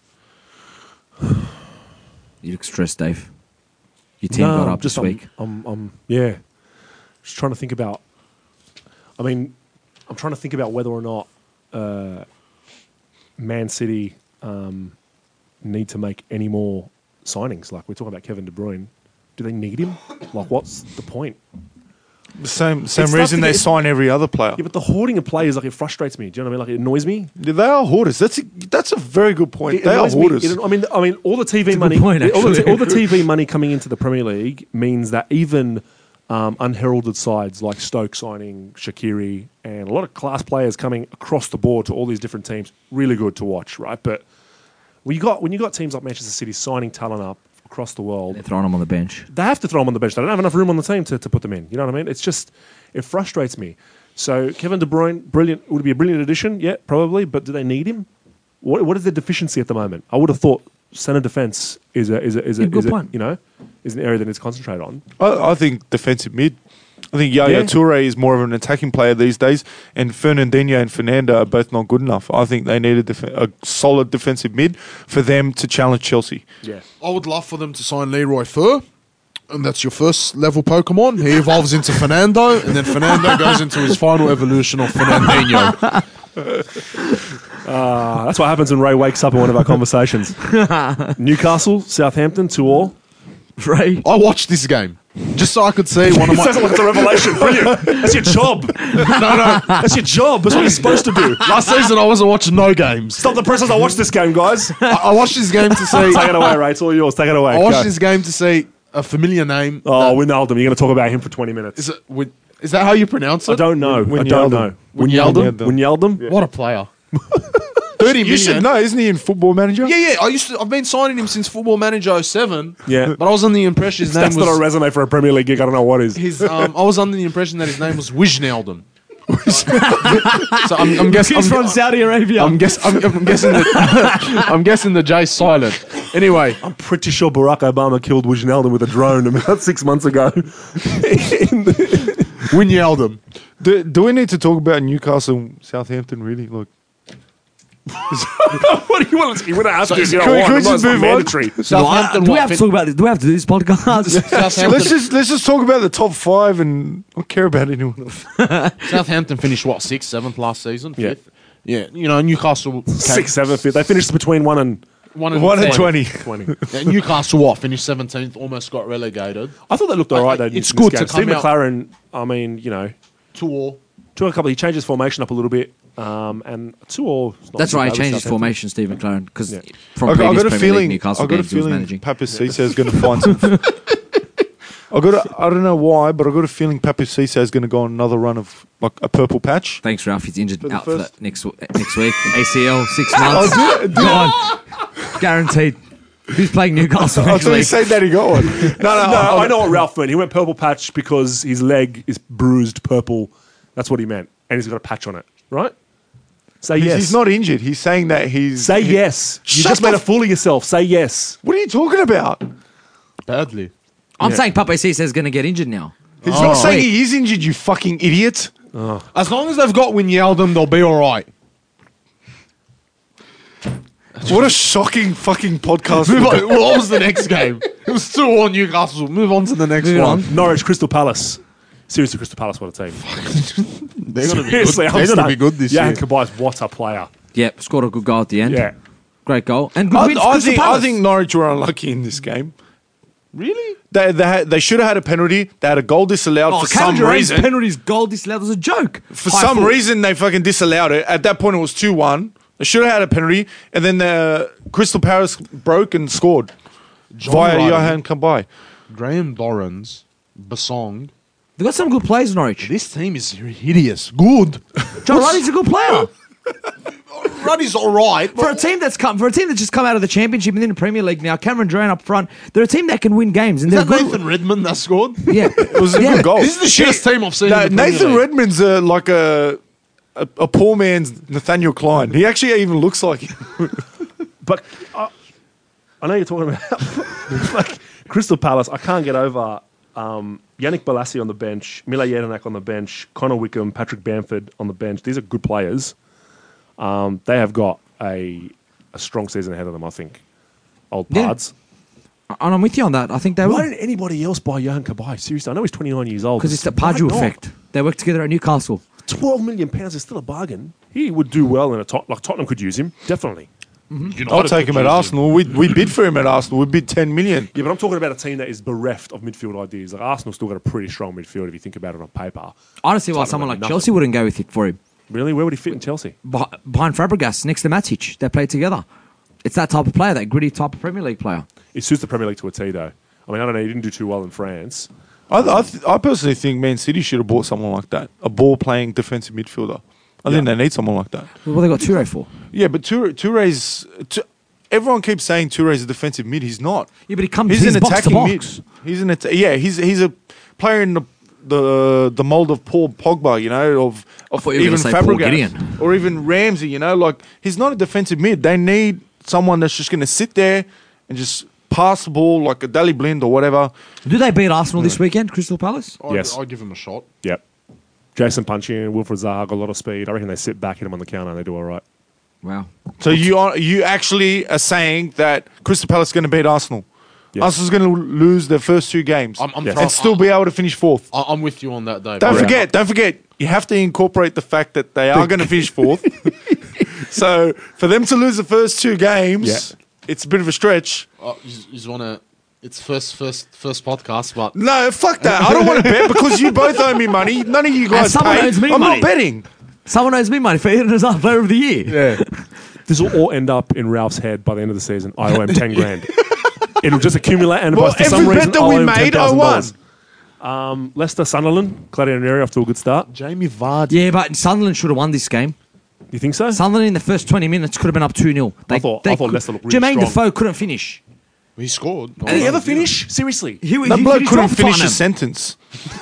You look stressed, Dave. Your team No, got I'm up just, this week. I'm, I'm, I'm, yeah. Just trying to think about. I mean, I'm trying to think about whether or not uh, Man City um, need to make any more signings. Like we're talking about Kevin De Bruyne. Do they need him? Like, what's the point? the same same starts reason to they get- sign every other player. Yeah, but the hoarding of players, like, it frustrates me. Do you know what I mean? Like, it annoys me. Yeah, they are hoarders. That's a, that's a very good point. It they are annoys me. hoarders. It- I mean, I mean, all the T V It's a good money, point, all, the, actually. all the T V money coming into the Premier League means that even um, unheralded sides like Stoke signing Shaqiri and a lot of class players coming across the board to all these different teams, really good to watch, right? But when you got when you got teams like Manchester City signing talent up across the world, They're throwing him on the bench. they have to throw them on the bench. They don't have enough room on the team to, to put them in. You know what I mean? It's just, it frustrates me. So Kevin De Bruyne, brilliant. Would it be a brilliant addition? Yeah, probably. But do they need him? What What is their deficiency at the moment? I would have thought centre defence is a is a is a, Yeah, good is a point. you know is an area that needs to concentrate on. I, I think defensive mid. I think Yaya Yeah. Toure is more of an attacking player these days, and Fernandinho and Fernando are both not good enough. I think they need a, def- a solid defensive mid for them to challenge Chelsea. Yeah. I would love for them to sign Leroy Fur, and that's your first level Pokemon. He evolves into Fernando, and then Fernando goes into his final evolution of Fernandinho. Uh, that's what happens when Ray wakes up in one of our conversations. Newcastle, Southampton, two all. Ray? I watched this game. Just so I could see one of my. Sounds like it's a revelation. Brilliant. That's your job. no, no. That's your job. That's what you're supposed to do. Last season, I wasn't watching no games. Stop the presses. I watched this game, guys. I, I watched this game to see. Take it away, Ray. It's all yours. Take it away. I watched Go. this game to see a familiar name. Oh, that- Wijnaldum. You're going to talk about him for twenty minutes. Is it? Win- Is that how you pronounce it? I don't know. Wijnaldum. I don't know. Wijnaldum? Wijnaldum? What a player! Thirty You million. should know, isn't he in Football Manager? Yeah, yeah. I used to. I've been signing him since Football Manager oh seven. Yeah. but I was under the impression his name That's was. not a resume for a Premier League gig. I don't know what is. his. Um, I was under the impression that his name was Wijnaldum. so I'm, I'm guessing. He's I'm, from Saudi Arabia. I'm, guess, I'm, I'm guessing that. I'm guessing the J's silent. Anyway, I'm pretty sure Barack Obama killed Wijnaldum with a drone about six months ago. Wijnaldum. Do, do we need to talk about Newcastle, Southampton? Really? Look, What do you want to You want to ask So, this? You can don't we- want. can we I'm not- just it's not move on? mandatory. Do, I, Southampton. do we what, have to fin- talk about this? Do we have to do this podcast? Southampton, let's just let's just talk about the top five and I don't care about anyone else. Southampton finished what sixth, seventh last season. Yeah. Fifth. Yeah, you know Newcastle came- Six, seven, fifth. They finished between one and one and, One and ten. twenty. twenty. Yeah, Newcastle what finished seventeenth, almost got relegated. I thought they looked all right. Though, It's in this good to game. come Steve out- McLaren. I mean, you know, Two all. took a couple. He changed his formation up a little bit, um, and two all. That's right. He changed his formation, Steve McLaren, because Yeah. from I got, I previous got a Premier League feeling. Newcastle I got a games he was feeling managing. Papu Cisse is going to find some. I got. A, I don't know why, but I got a feeling Papu Cisse is going to go on another run of like a purple patch. Thanks, Ralph. He's injured For the out for first- the next w- next week. A C L, six months. Oh, do- do- Gone. Guaranteed. Who's playing Newcastle I next thought you week? said that he got one. No, no, No, I know what Ralph meant. He went purple patch because his leg is bruised purple. That's what he meant, and he's got a patch on it. Right? Say He's, yes. he's not injured. He's saying that he's. Say he- yes. You Shut just the made a f- fool of yourself. Say yes. What are you talking about? Badly. I'm Yeah. saying Pape Cisse is going to get injured now. He's Oh. not saying he is injured. You fucking idiot. As long as they've got Wijnaldum, they'll be all right. What a shocking fucking podcast. Move on. What was the next game? It was two all Newcastle. Move on to the next Moving one. on. Norwich, Crystal Palace. Seriously, Crystal Palace, what a team. They're going to be good. Seriously, I'm They're going to stunned. be good this Johan year. Kabai's what a player. Yep, scored a good goal at the end. Yeah. Great goal. And good I, win for I Crystal think I Palace. think Norwich were unlucky in this game. Really? They they, had, they should have had a penalty. They had a goal disallowed Oh, for some Callum-Duran's reason. penalties goal disallowed was a joke. For High some foot. reason, they fucking disallowed it. At that point, it was two one. They should have had a penalty, and then the Crystal Palace broke and scored John via Ryder, Johan Kambai. Graham Dorrans, Basong. They've got some good players, Norwich. This team is hideous. Good. John Ruddy's a good player. Ruddy's all right. For a team that's come, for a team that's just come out of the Championship and in the Premier League now, Cameron Duran up front, they're a team that can win games. And Is they're that good. Nathan Redmond that scored? Yeah, It was a Yeah. good goal. This is the shittest team I've seen. No, in the Premier Nathan League. Redmond's uh, like a, a a poor man's Nathaniel Klein. He actually even looks like him. But uh, I know you're talking about like Crystal Palace. I can't get over um, Yannick Bolasie on the bench, Mila Jedinak on the bench, Connor Wickham, Patrick Bamford on the bench. These are good players. Um, they have got a a strong season ahead of them, I think. Old Yeah. pards. and I'm with you on that. I think they Why will. didn't anybody else buy Johan Kabay? Seriously, I know he's twenty-nine years old. Because it's the Why Pardew not? effect. They work together at Newcastle. twelve million pounds is still a bargain. He would do well in a top. Like Tottenham could use him, definitely. United I'll take could him at use Arsenal. We we bid for him at Arsenal. We bid ten million. Yeah, but I'm talking about a team that is bereft of midfield ideas. Like Arsenal still got a pretty strong midfield if you think about it on paper. I don't see why Tottenham someone got like nothing. Chelsea wouldn't go with it for him. Really, where would he fit in Chelsea? Beh- Behind Fabregas, next to Matic, they play together. It's that type of player, that gritty type of Premier League player. It suits the Premier League to a T, though. I mean, I don't know. He didn't do too well in France. I I, th- I personally think Man City should have bought someone like that, a ball playing defensive midfielder. I think they need someone like that. What they got Toure for? Yeah, but Toure, Toure's. T- everyone keeps saying Toure's a defensive mid. He's not. Yeah, but he comes He's he's an box to attacking box. mid. He's an atta- yeah. He's he's a player in the the the mold of Paul Pogba. You know, of of thought you were even gonna say Paul Fabregas Gideon. or even Ramsey. You know, like he's not a defensive mid. They need someone that's just going to sit there and just pass the ball like a Dali Blind or whatever. Do they beat Arsenal this weekend, Crystal Palace? I'd, Yes. I'd give him a shot. Yep. Jason Punchin, Wilfred Zaha got a lot of speed. I reckon they sit back, hit him on the counter, and they do all right. Wow. So you are you actually are saying that Crystal Palace is going to beat Arsenal? Yes. Arsenal's going to lose their first two games I'm, I'm Yes. throwing- and still be able to finish fourth. I- I'm with you on that, Dave. Don't I- forget, don't forget, you have to incorporate the fact that they are going to finish fourth. So for them to lose the first two games, Yeah. it's a bit of a stretch. Uh, you, you want to It's first, first, first podcast, but No, fuck that. I don't want to bet because you both owe me money. None of you guys someone pay. owes me I'm money. not betting. Someone owes me money for hitting us up player of the year. Yeah. This will all end up in Ralph's head by the end of the season. I owe him ten grand. It'll just accumulate, and Well, by, for every some bet reason, that I'll we owe him made, I ten thousand won. dollars. Um, Leicester, Sunderland, Claudio Ranieri off to a good start. Jamie Vardy. Yeah, but Sunderland should have won this game. You think so? Sunderland in the first twenty minutes could have been up two nil. I thought- I thought Leicester looked really Jermaine strong. Defoe couldn't finish. He scored. Did he ever finish? Seriously? He, That he- bloke he couldn't dropped finish on a him. sentence.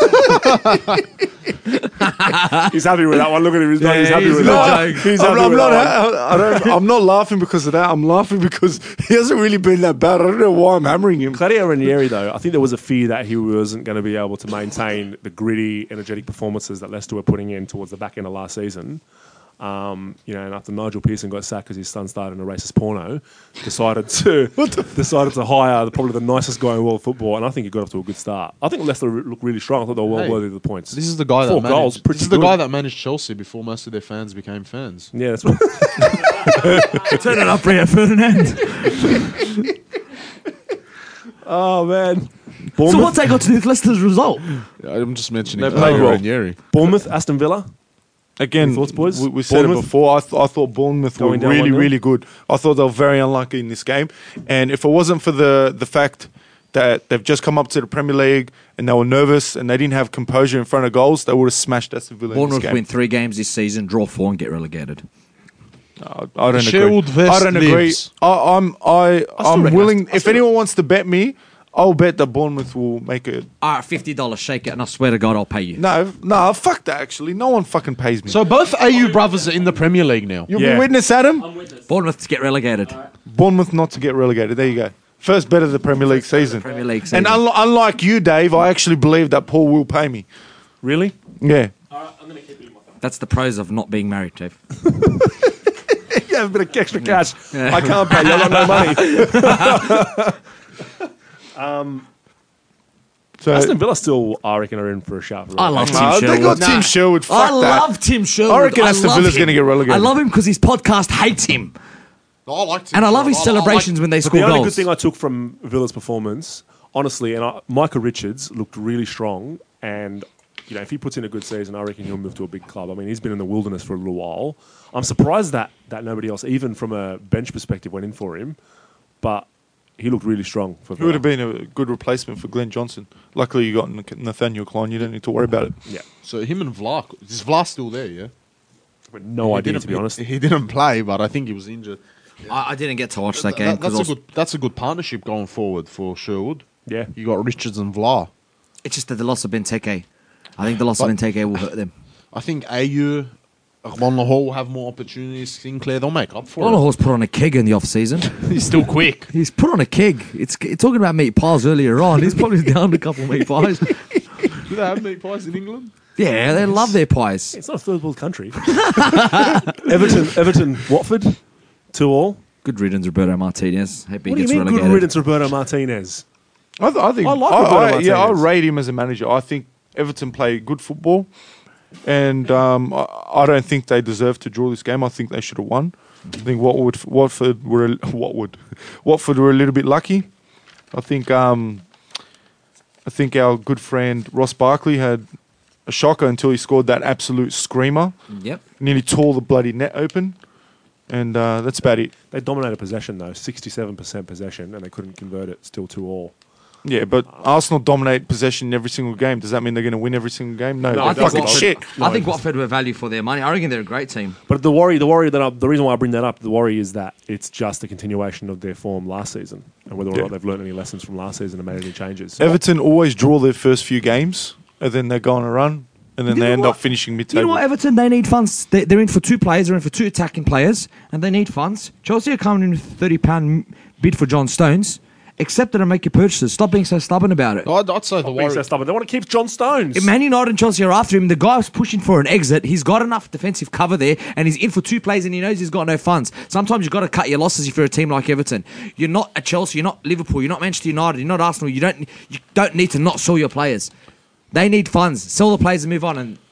He's happy with that one. Look at him. He's, not, he's Yeah, happy he's with not that one. joking. He's I'm, happy I'm with not. that one. I don't, I'm not laughing because of that. I'm laughing because he hasn't really been that bad. I don't know why I'm hammering him. Claudio Ranieri, though, I think there was a fear that he wasn't going to be able to maintain the gritty, energetic performances that Leicester were putting in towards the back end of last season. Um, you know, and after Nigel Pearson got sacked because his son started in a racist porno, decided to decided to hire the, probably the nicest guy in world football, and I think he got off to a good start. I think Leicester re- looked really strong. I thought they were well Hey, worthy of the points. This is the guy Four that goals, managed. pretty This is the good. guy that managed Chelsea before most of their fans became fans. Yeah, that's right. Turn it up, Rio Ferdinand. Oh man, So Bournemouth, what's that got to do with Leicester's result? I'm just mentioning. They played uh, well. Ranieri. Bournemouth, Aston Villa. Again, Any thoughts, boys? we, we said it Bournemouth? before. I, th- I thought Bournemouth were Going down really, one nil? really good. I thought they were very unlucky in this game. And if it wasn't for the, the fact that they've just come up to the Premier League and they were nervous and they didn't have composure in front of goals, they would have smashed Aston Villa in Bournemouth this game. win three games this season, draw four, and get relegated. I, I don't Sherwood agree. I West don't agree. lives. I, I'm I, I'm reckon willing. I- I If still- anyone wants to bet me, I'll bet that Bournemouth will make it. All right, fifty dollars, shake it, and I swear to God, I'll pay you. No, no, fuck that. Actually, no one fucking pays me. So both A U brothers are in the Premier League now. You'll Yeah. be witness, Adam. Bournemouth to get relegated. Bournemouth not to get relegated. There you go. First bet of the Premier League season. Premier League season. And un- unlike you, Dave, I actually believe that Paul will pay me. Really? Yeah. That's the pros of not being married, Dave. Yeah, a bit of extra cash. I can't pay you. I got no money. So Aston Villa still, I reckon, are in for a shout. for I love relegation. Tim no, they Sherwood. got Tim Sherwood. Fuck I that. love Tim Sherwood. I reckon Aston love Villa's him. gonna get relegated. I love him because his podcast hates him. I like And I love his celebrations when they But score the only goals. good thing I took from Villa's performance, honestly, and I, Micah Richards looked really strong. And you know, if he puts in a good season, I reckon he'll move to a big club. I mean, he's been in the wilderness for a little while. I'm surprised that that nobody else, even from a bench perspective, went in for him. But he looked really strong for He would Villa. have been a good replacement for Glenn Johnson. Luckily, you got N- Nathaniel Klein. You don't need to worry about it. Yeah, So him and Vlad. Is Vlad still there? Yeah. but no He idea didn't- to be honest. He, he didn't play, but I think he was injured. I, I didn't get to watch that Th- game that- that's because a good. That's a good partnership going forward for Sherwood. Yeah, You got Richards and Vlad. it's just that the loss of Benteke. I think the loss But- of Benteke will hurt them. I think A U, on the whole, will have more opportunities. Sinclair, they'll make up for it. Horse put on a keg in the off season. He's still quick. He's put on a keg. It's, it's talking about meat pies earlier on. He's probably down a couple of meat pies. Do they have meat pies in England? Yeah, they love their pies. it's not a third world country. Everton, Everton, Watford, two all. Good riddance, Roberto Martinez. Hope he What do you gets mean, relegated. good riddance, Roberto Martinez? I, th- I think I like I, Roberto I, yeah, I Martinez. rate him as a manager. I think Everton play good football, and um, I, I don't think they deserve to draw this game. I think they should have won. I think Watford, Watford were a- Watford, Watford were a little bit lucky. I think um, I think our good friend Ross Barkley had a shocker until he scored that absolute screamer. Yep. Nearly tore the bloody net open, and uh, that's about it. They dominated possession though, sixty-seven percent possession, and they couldn't convert it. Still two all. Yeah, but Arsenal dominate possession in every single game. Does that mean they're going to win every single game? No, No, they're I think fucking Watford- shit. I think Watford were value for their money. I reckon they're a great team. But the worry, the worry that I, the reason why I bring that up, the worry is that it's just a continuation of their form last season, and whether or Yeah. not they've learned any lessons from last season and made any changes. Everton always draw their first few games, and then they go on a run, and then You they know end what? up finishing You mid-table. know what, Everton? They need funds. They- They're in for two players. They're in for two attacking players, and they need funds. Chelsea are coming in with a thirty pound bid for John Stones. Accept it and make your purchases. Stop being so stubborn about it. I'd, I'd say the Being worry. so stubborn. They want to keep John Stones. Man United and Chelsea are after him. The guy's pushing for an exit. He's got enough defensive cover there, and he's in for two plays, and he knows he's got no funds. Sometimes you've got to cut your losses if you're a team like Everton. You're not a Chelsea. You're not Liverpool. You're not Manchester United. You're not Arsenal. You don't. You don't need to not sell your players. They need funds. Sell the players and move on. And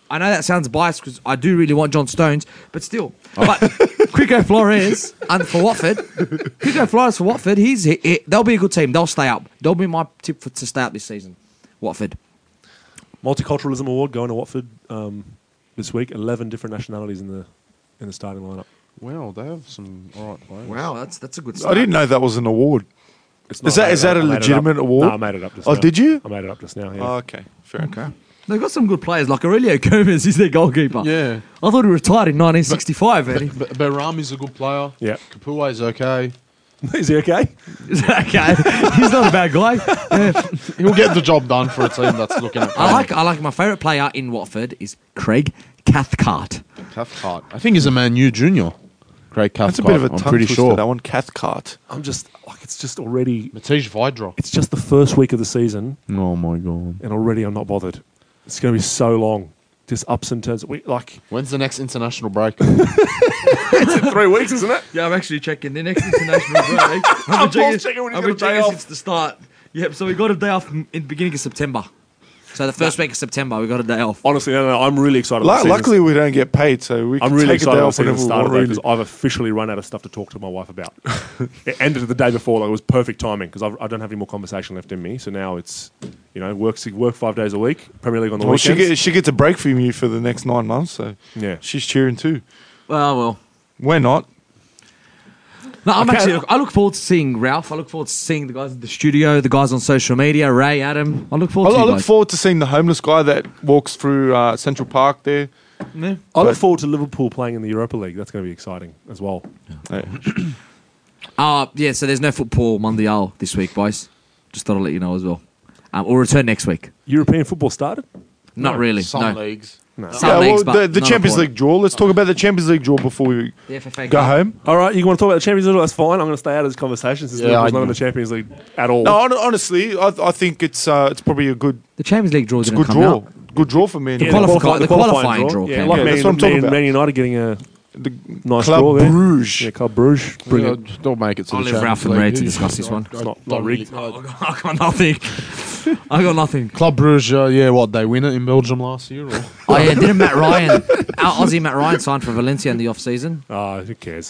I know that sounds biased because I do really want John Stones, but still. But Kiko Flores and for Watford, Kiko Flores for Watford, he's he, he, they'll be a good team. They'll stay up. They'll be my tip for, to stay up this season. Watford. Multiculturalism award going to Watford um, this week. Eleven different nationalities in the in the starting lineup. Well, they have some all right players. Wow, that's that's a good I start. didn't know that was an award. It's Is that made is it that up. a I made it legitimate up. award? No, I made it up just Oh, now. did you? I made it up just now. Yeah. Oh, okay, fair enough. Okay. They've got some good players, like Aurelio Gomez is their goalkeeper. Yeah. I thought he retired in nineteen sixty-five, Eddie. But Berami's a good player. Yeah. Kapua's okay. Is he okay? Okay. He's not a bad guy. Yeah. He'll get the job done for a team that's looking at. I like I like my favourite player in Watford is Craig Cathcart. Cathcart. I think he's a Man U junior. Craig Cathcart. That's a bit of a I'm tongue pretty twister, sure. that one. Cathcart. I'm just like it's just already. Matej Vidra. It's just the first week of the season, Oh my god. and already I'm not bothered. It's going to be so long. Just ups and turns. We like When's the next international break? it's in three weeks, isn't it? Yeah, I'm actually checking the next international break. I'm Paul's checking when he's got a day off. Since the start. Yep, so we got a day off in the beginning of September. So the first week of September, we got a day off. Honestly, no, no, I'm really excited. Lu- about the season. luckily, we don't get paid, so we can I'm really take a day excited about off the season whenever we started want. because Really. I've officially run out of stuff to talk to my wife about. It ended the day before, like it was perfect timing because I don't have any more conversation left in me. So now it's, you know, work work five days a week, Premier League on the Well, she, weekends. get, she gets a break from you for the next nine months, so Yeah. she's cheering too. Well, well. We're not. No, I'm Okay. actually. I look forward to seeing Ralph. I look forward to seeing the guys in the studio, the guys on social media, Ray, Adam. I look I, forward to I you look guys. forward to seeing the homeless guy that walks through uh, Central Park there. Yeah. I look But- forward to Liverpool playing in the Europa League. That's going to be exciting as well. Yeah. Uh, yeah, so there's no football Mondial this week, boys. Just thought I'd let you know as well. Um, we'll return next week. European football started? Not No, really. Some no. leagues. No. Some Yeah, leagues, well, but the, the not Champions important. League draw. Let's talk about the Champions League draw before we The F F A go Cup. home. All right, you want to talk about the Champions League? That's fine. I'm going to stay out of this conversation since Yeah, Liverpool's I not in know. the Champions League at all. No, hon- honestly, I, I think it's uh, it's probably a good The Champions League draw it's a didn't good come draw. out. Good draw for me. Yeah, qualify- qualifi- the qualifying draw Yeah, came like out. Man, That's what I'm Man- talking about. Man United getting a The nice Club draw there. Bruges. Yeah, Club Bruges. Bring Yeah, it. don't make it to I'll the leave Ralph Champions and Ray League. to discuss this one. It's not, Don't not really- rigged. I got nothing. I got nothing. Club Bruges, uh, yeah, what, they win it in Belgium last year? Or? Oh yeah, didn't Matt Ryan, our Aussie Matt Ryan signed for Valencia in the off season? Ah, who cares?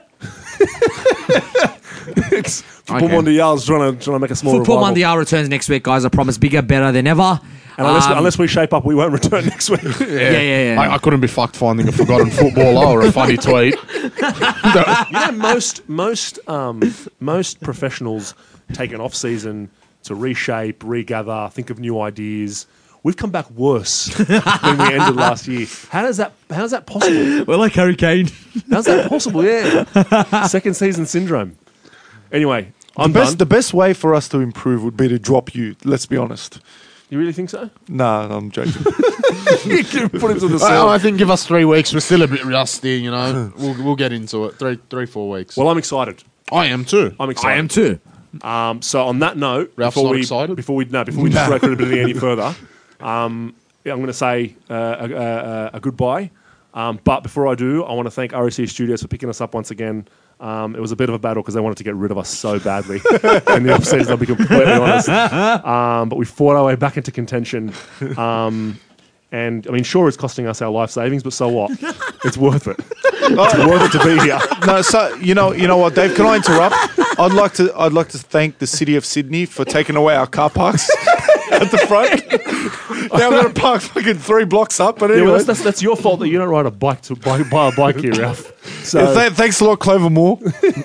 Football Okay. Mondial's trying to trying to make a small Football revival. Mondial returns next week, guys. I promise, bigger, better than ever. And unless, Um, unless we shape up, we won't return next week. yeah, yeah, yeah. I, I couldn't be fucked finding a forgotten footballer or a funny tweet. You know, most most um, most professionals take an off season to reshape, regather, think of new ideas. We've come back worse than we ended last year. How does that? How is that possible? We're like Harry Kane. How's that possible? Yeah, second season syndrome. Anyway, I'm the best done. the best way for us to improve would be to drop you. Let's be honest. You really think so? Nah, I'm joking. You can put it to the I, side. I think give us three weeks. We're still a bit rusty, you know. We'll, we'll get into it. Three, three, four weeks. Well, I'm excited. I am too. I'm excited. I am too. Um, so on that note, Ralph's before not we excited? before we no before we destroy credibility any further, um, yeah, I'm going to say uh, a, a, a goodbye. Um, but before I do, I want to thank R E C Studios for picking us up once again. Um, it was a bit of a battle because they wanted to get rid of us so badly in the off-season, I'll be completely honest. Um, but we fought our way back into contention. Um, and, I mean, sure, it's costing us our life savings, but so what? It's worth it. It's worth it to be here. No, so you know, you know what, Dave? Can I interrupt? I'd like to, I'd like to thank the city of Sydney for taking away our car parks at the front. Now I'm going to park fucking three blocks up. But Yeah, anyway, well, that's, that's, that's your fault that you don't ride a bike to buy, buy a bike here, Ralph. So, Yeah, th- thanks a lot, Clover Moore.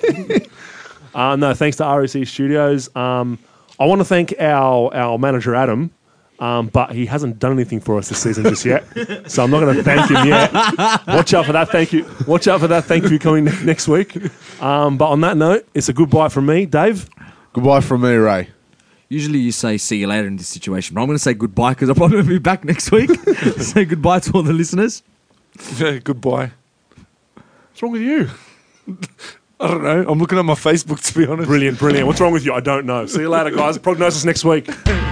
uh, no, thanks to R E C Studios. Um, I want to thank our, our manager, Adam, um, but he hasn't done anything for us this season just yet. So I'm not going to thank him yet. Watch out for that. Thank you. Watch out for that. Thank you coming ne- next week. Um, but on that note, it's a goodbye from me, Dave. Goodbye from me, Ray. Usually you say see you later in this situation, but I'm going to say goodbye because I'll probably be back next week. Say goodbye to all the listeners. Yeah, goodbye. What's wrong with you? I don't know. I'm looking at my Facebook, to be honest. Brilliant, brilliant. What's wrong with you? I don't know. See you later, guys. Prognosis next week.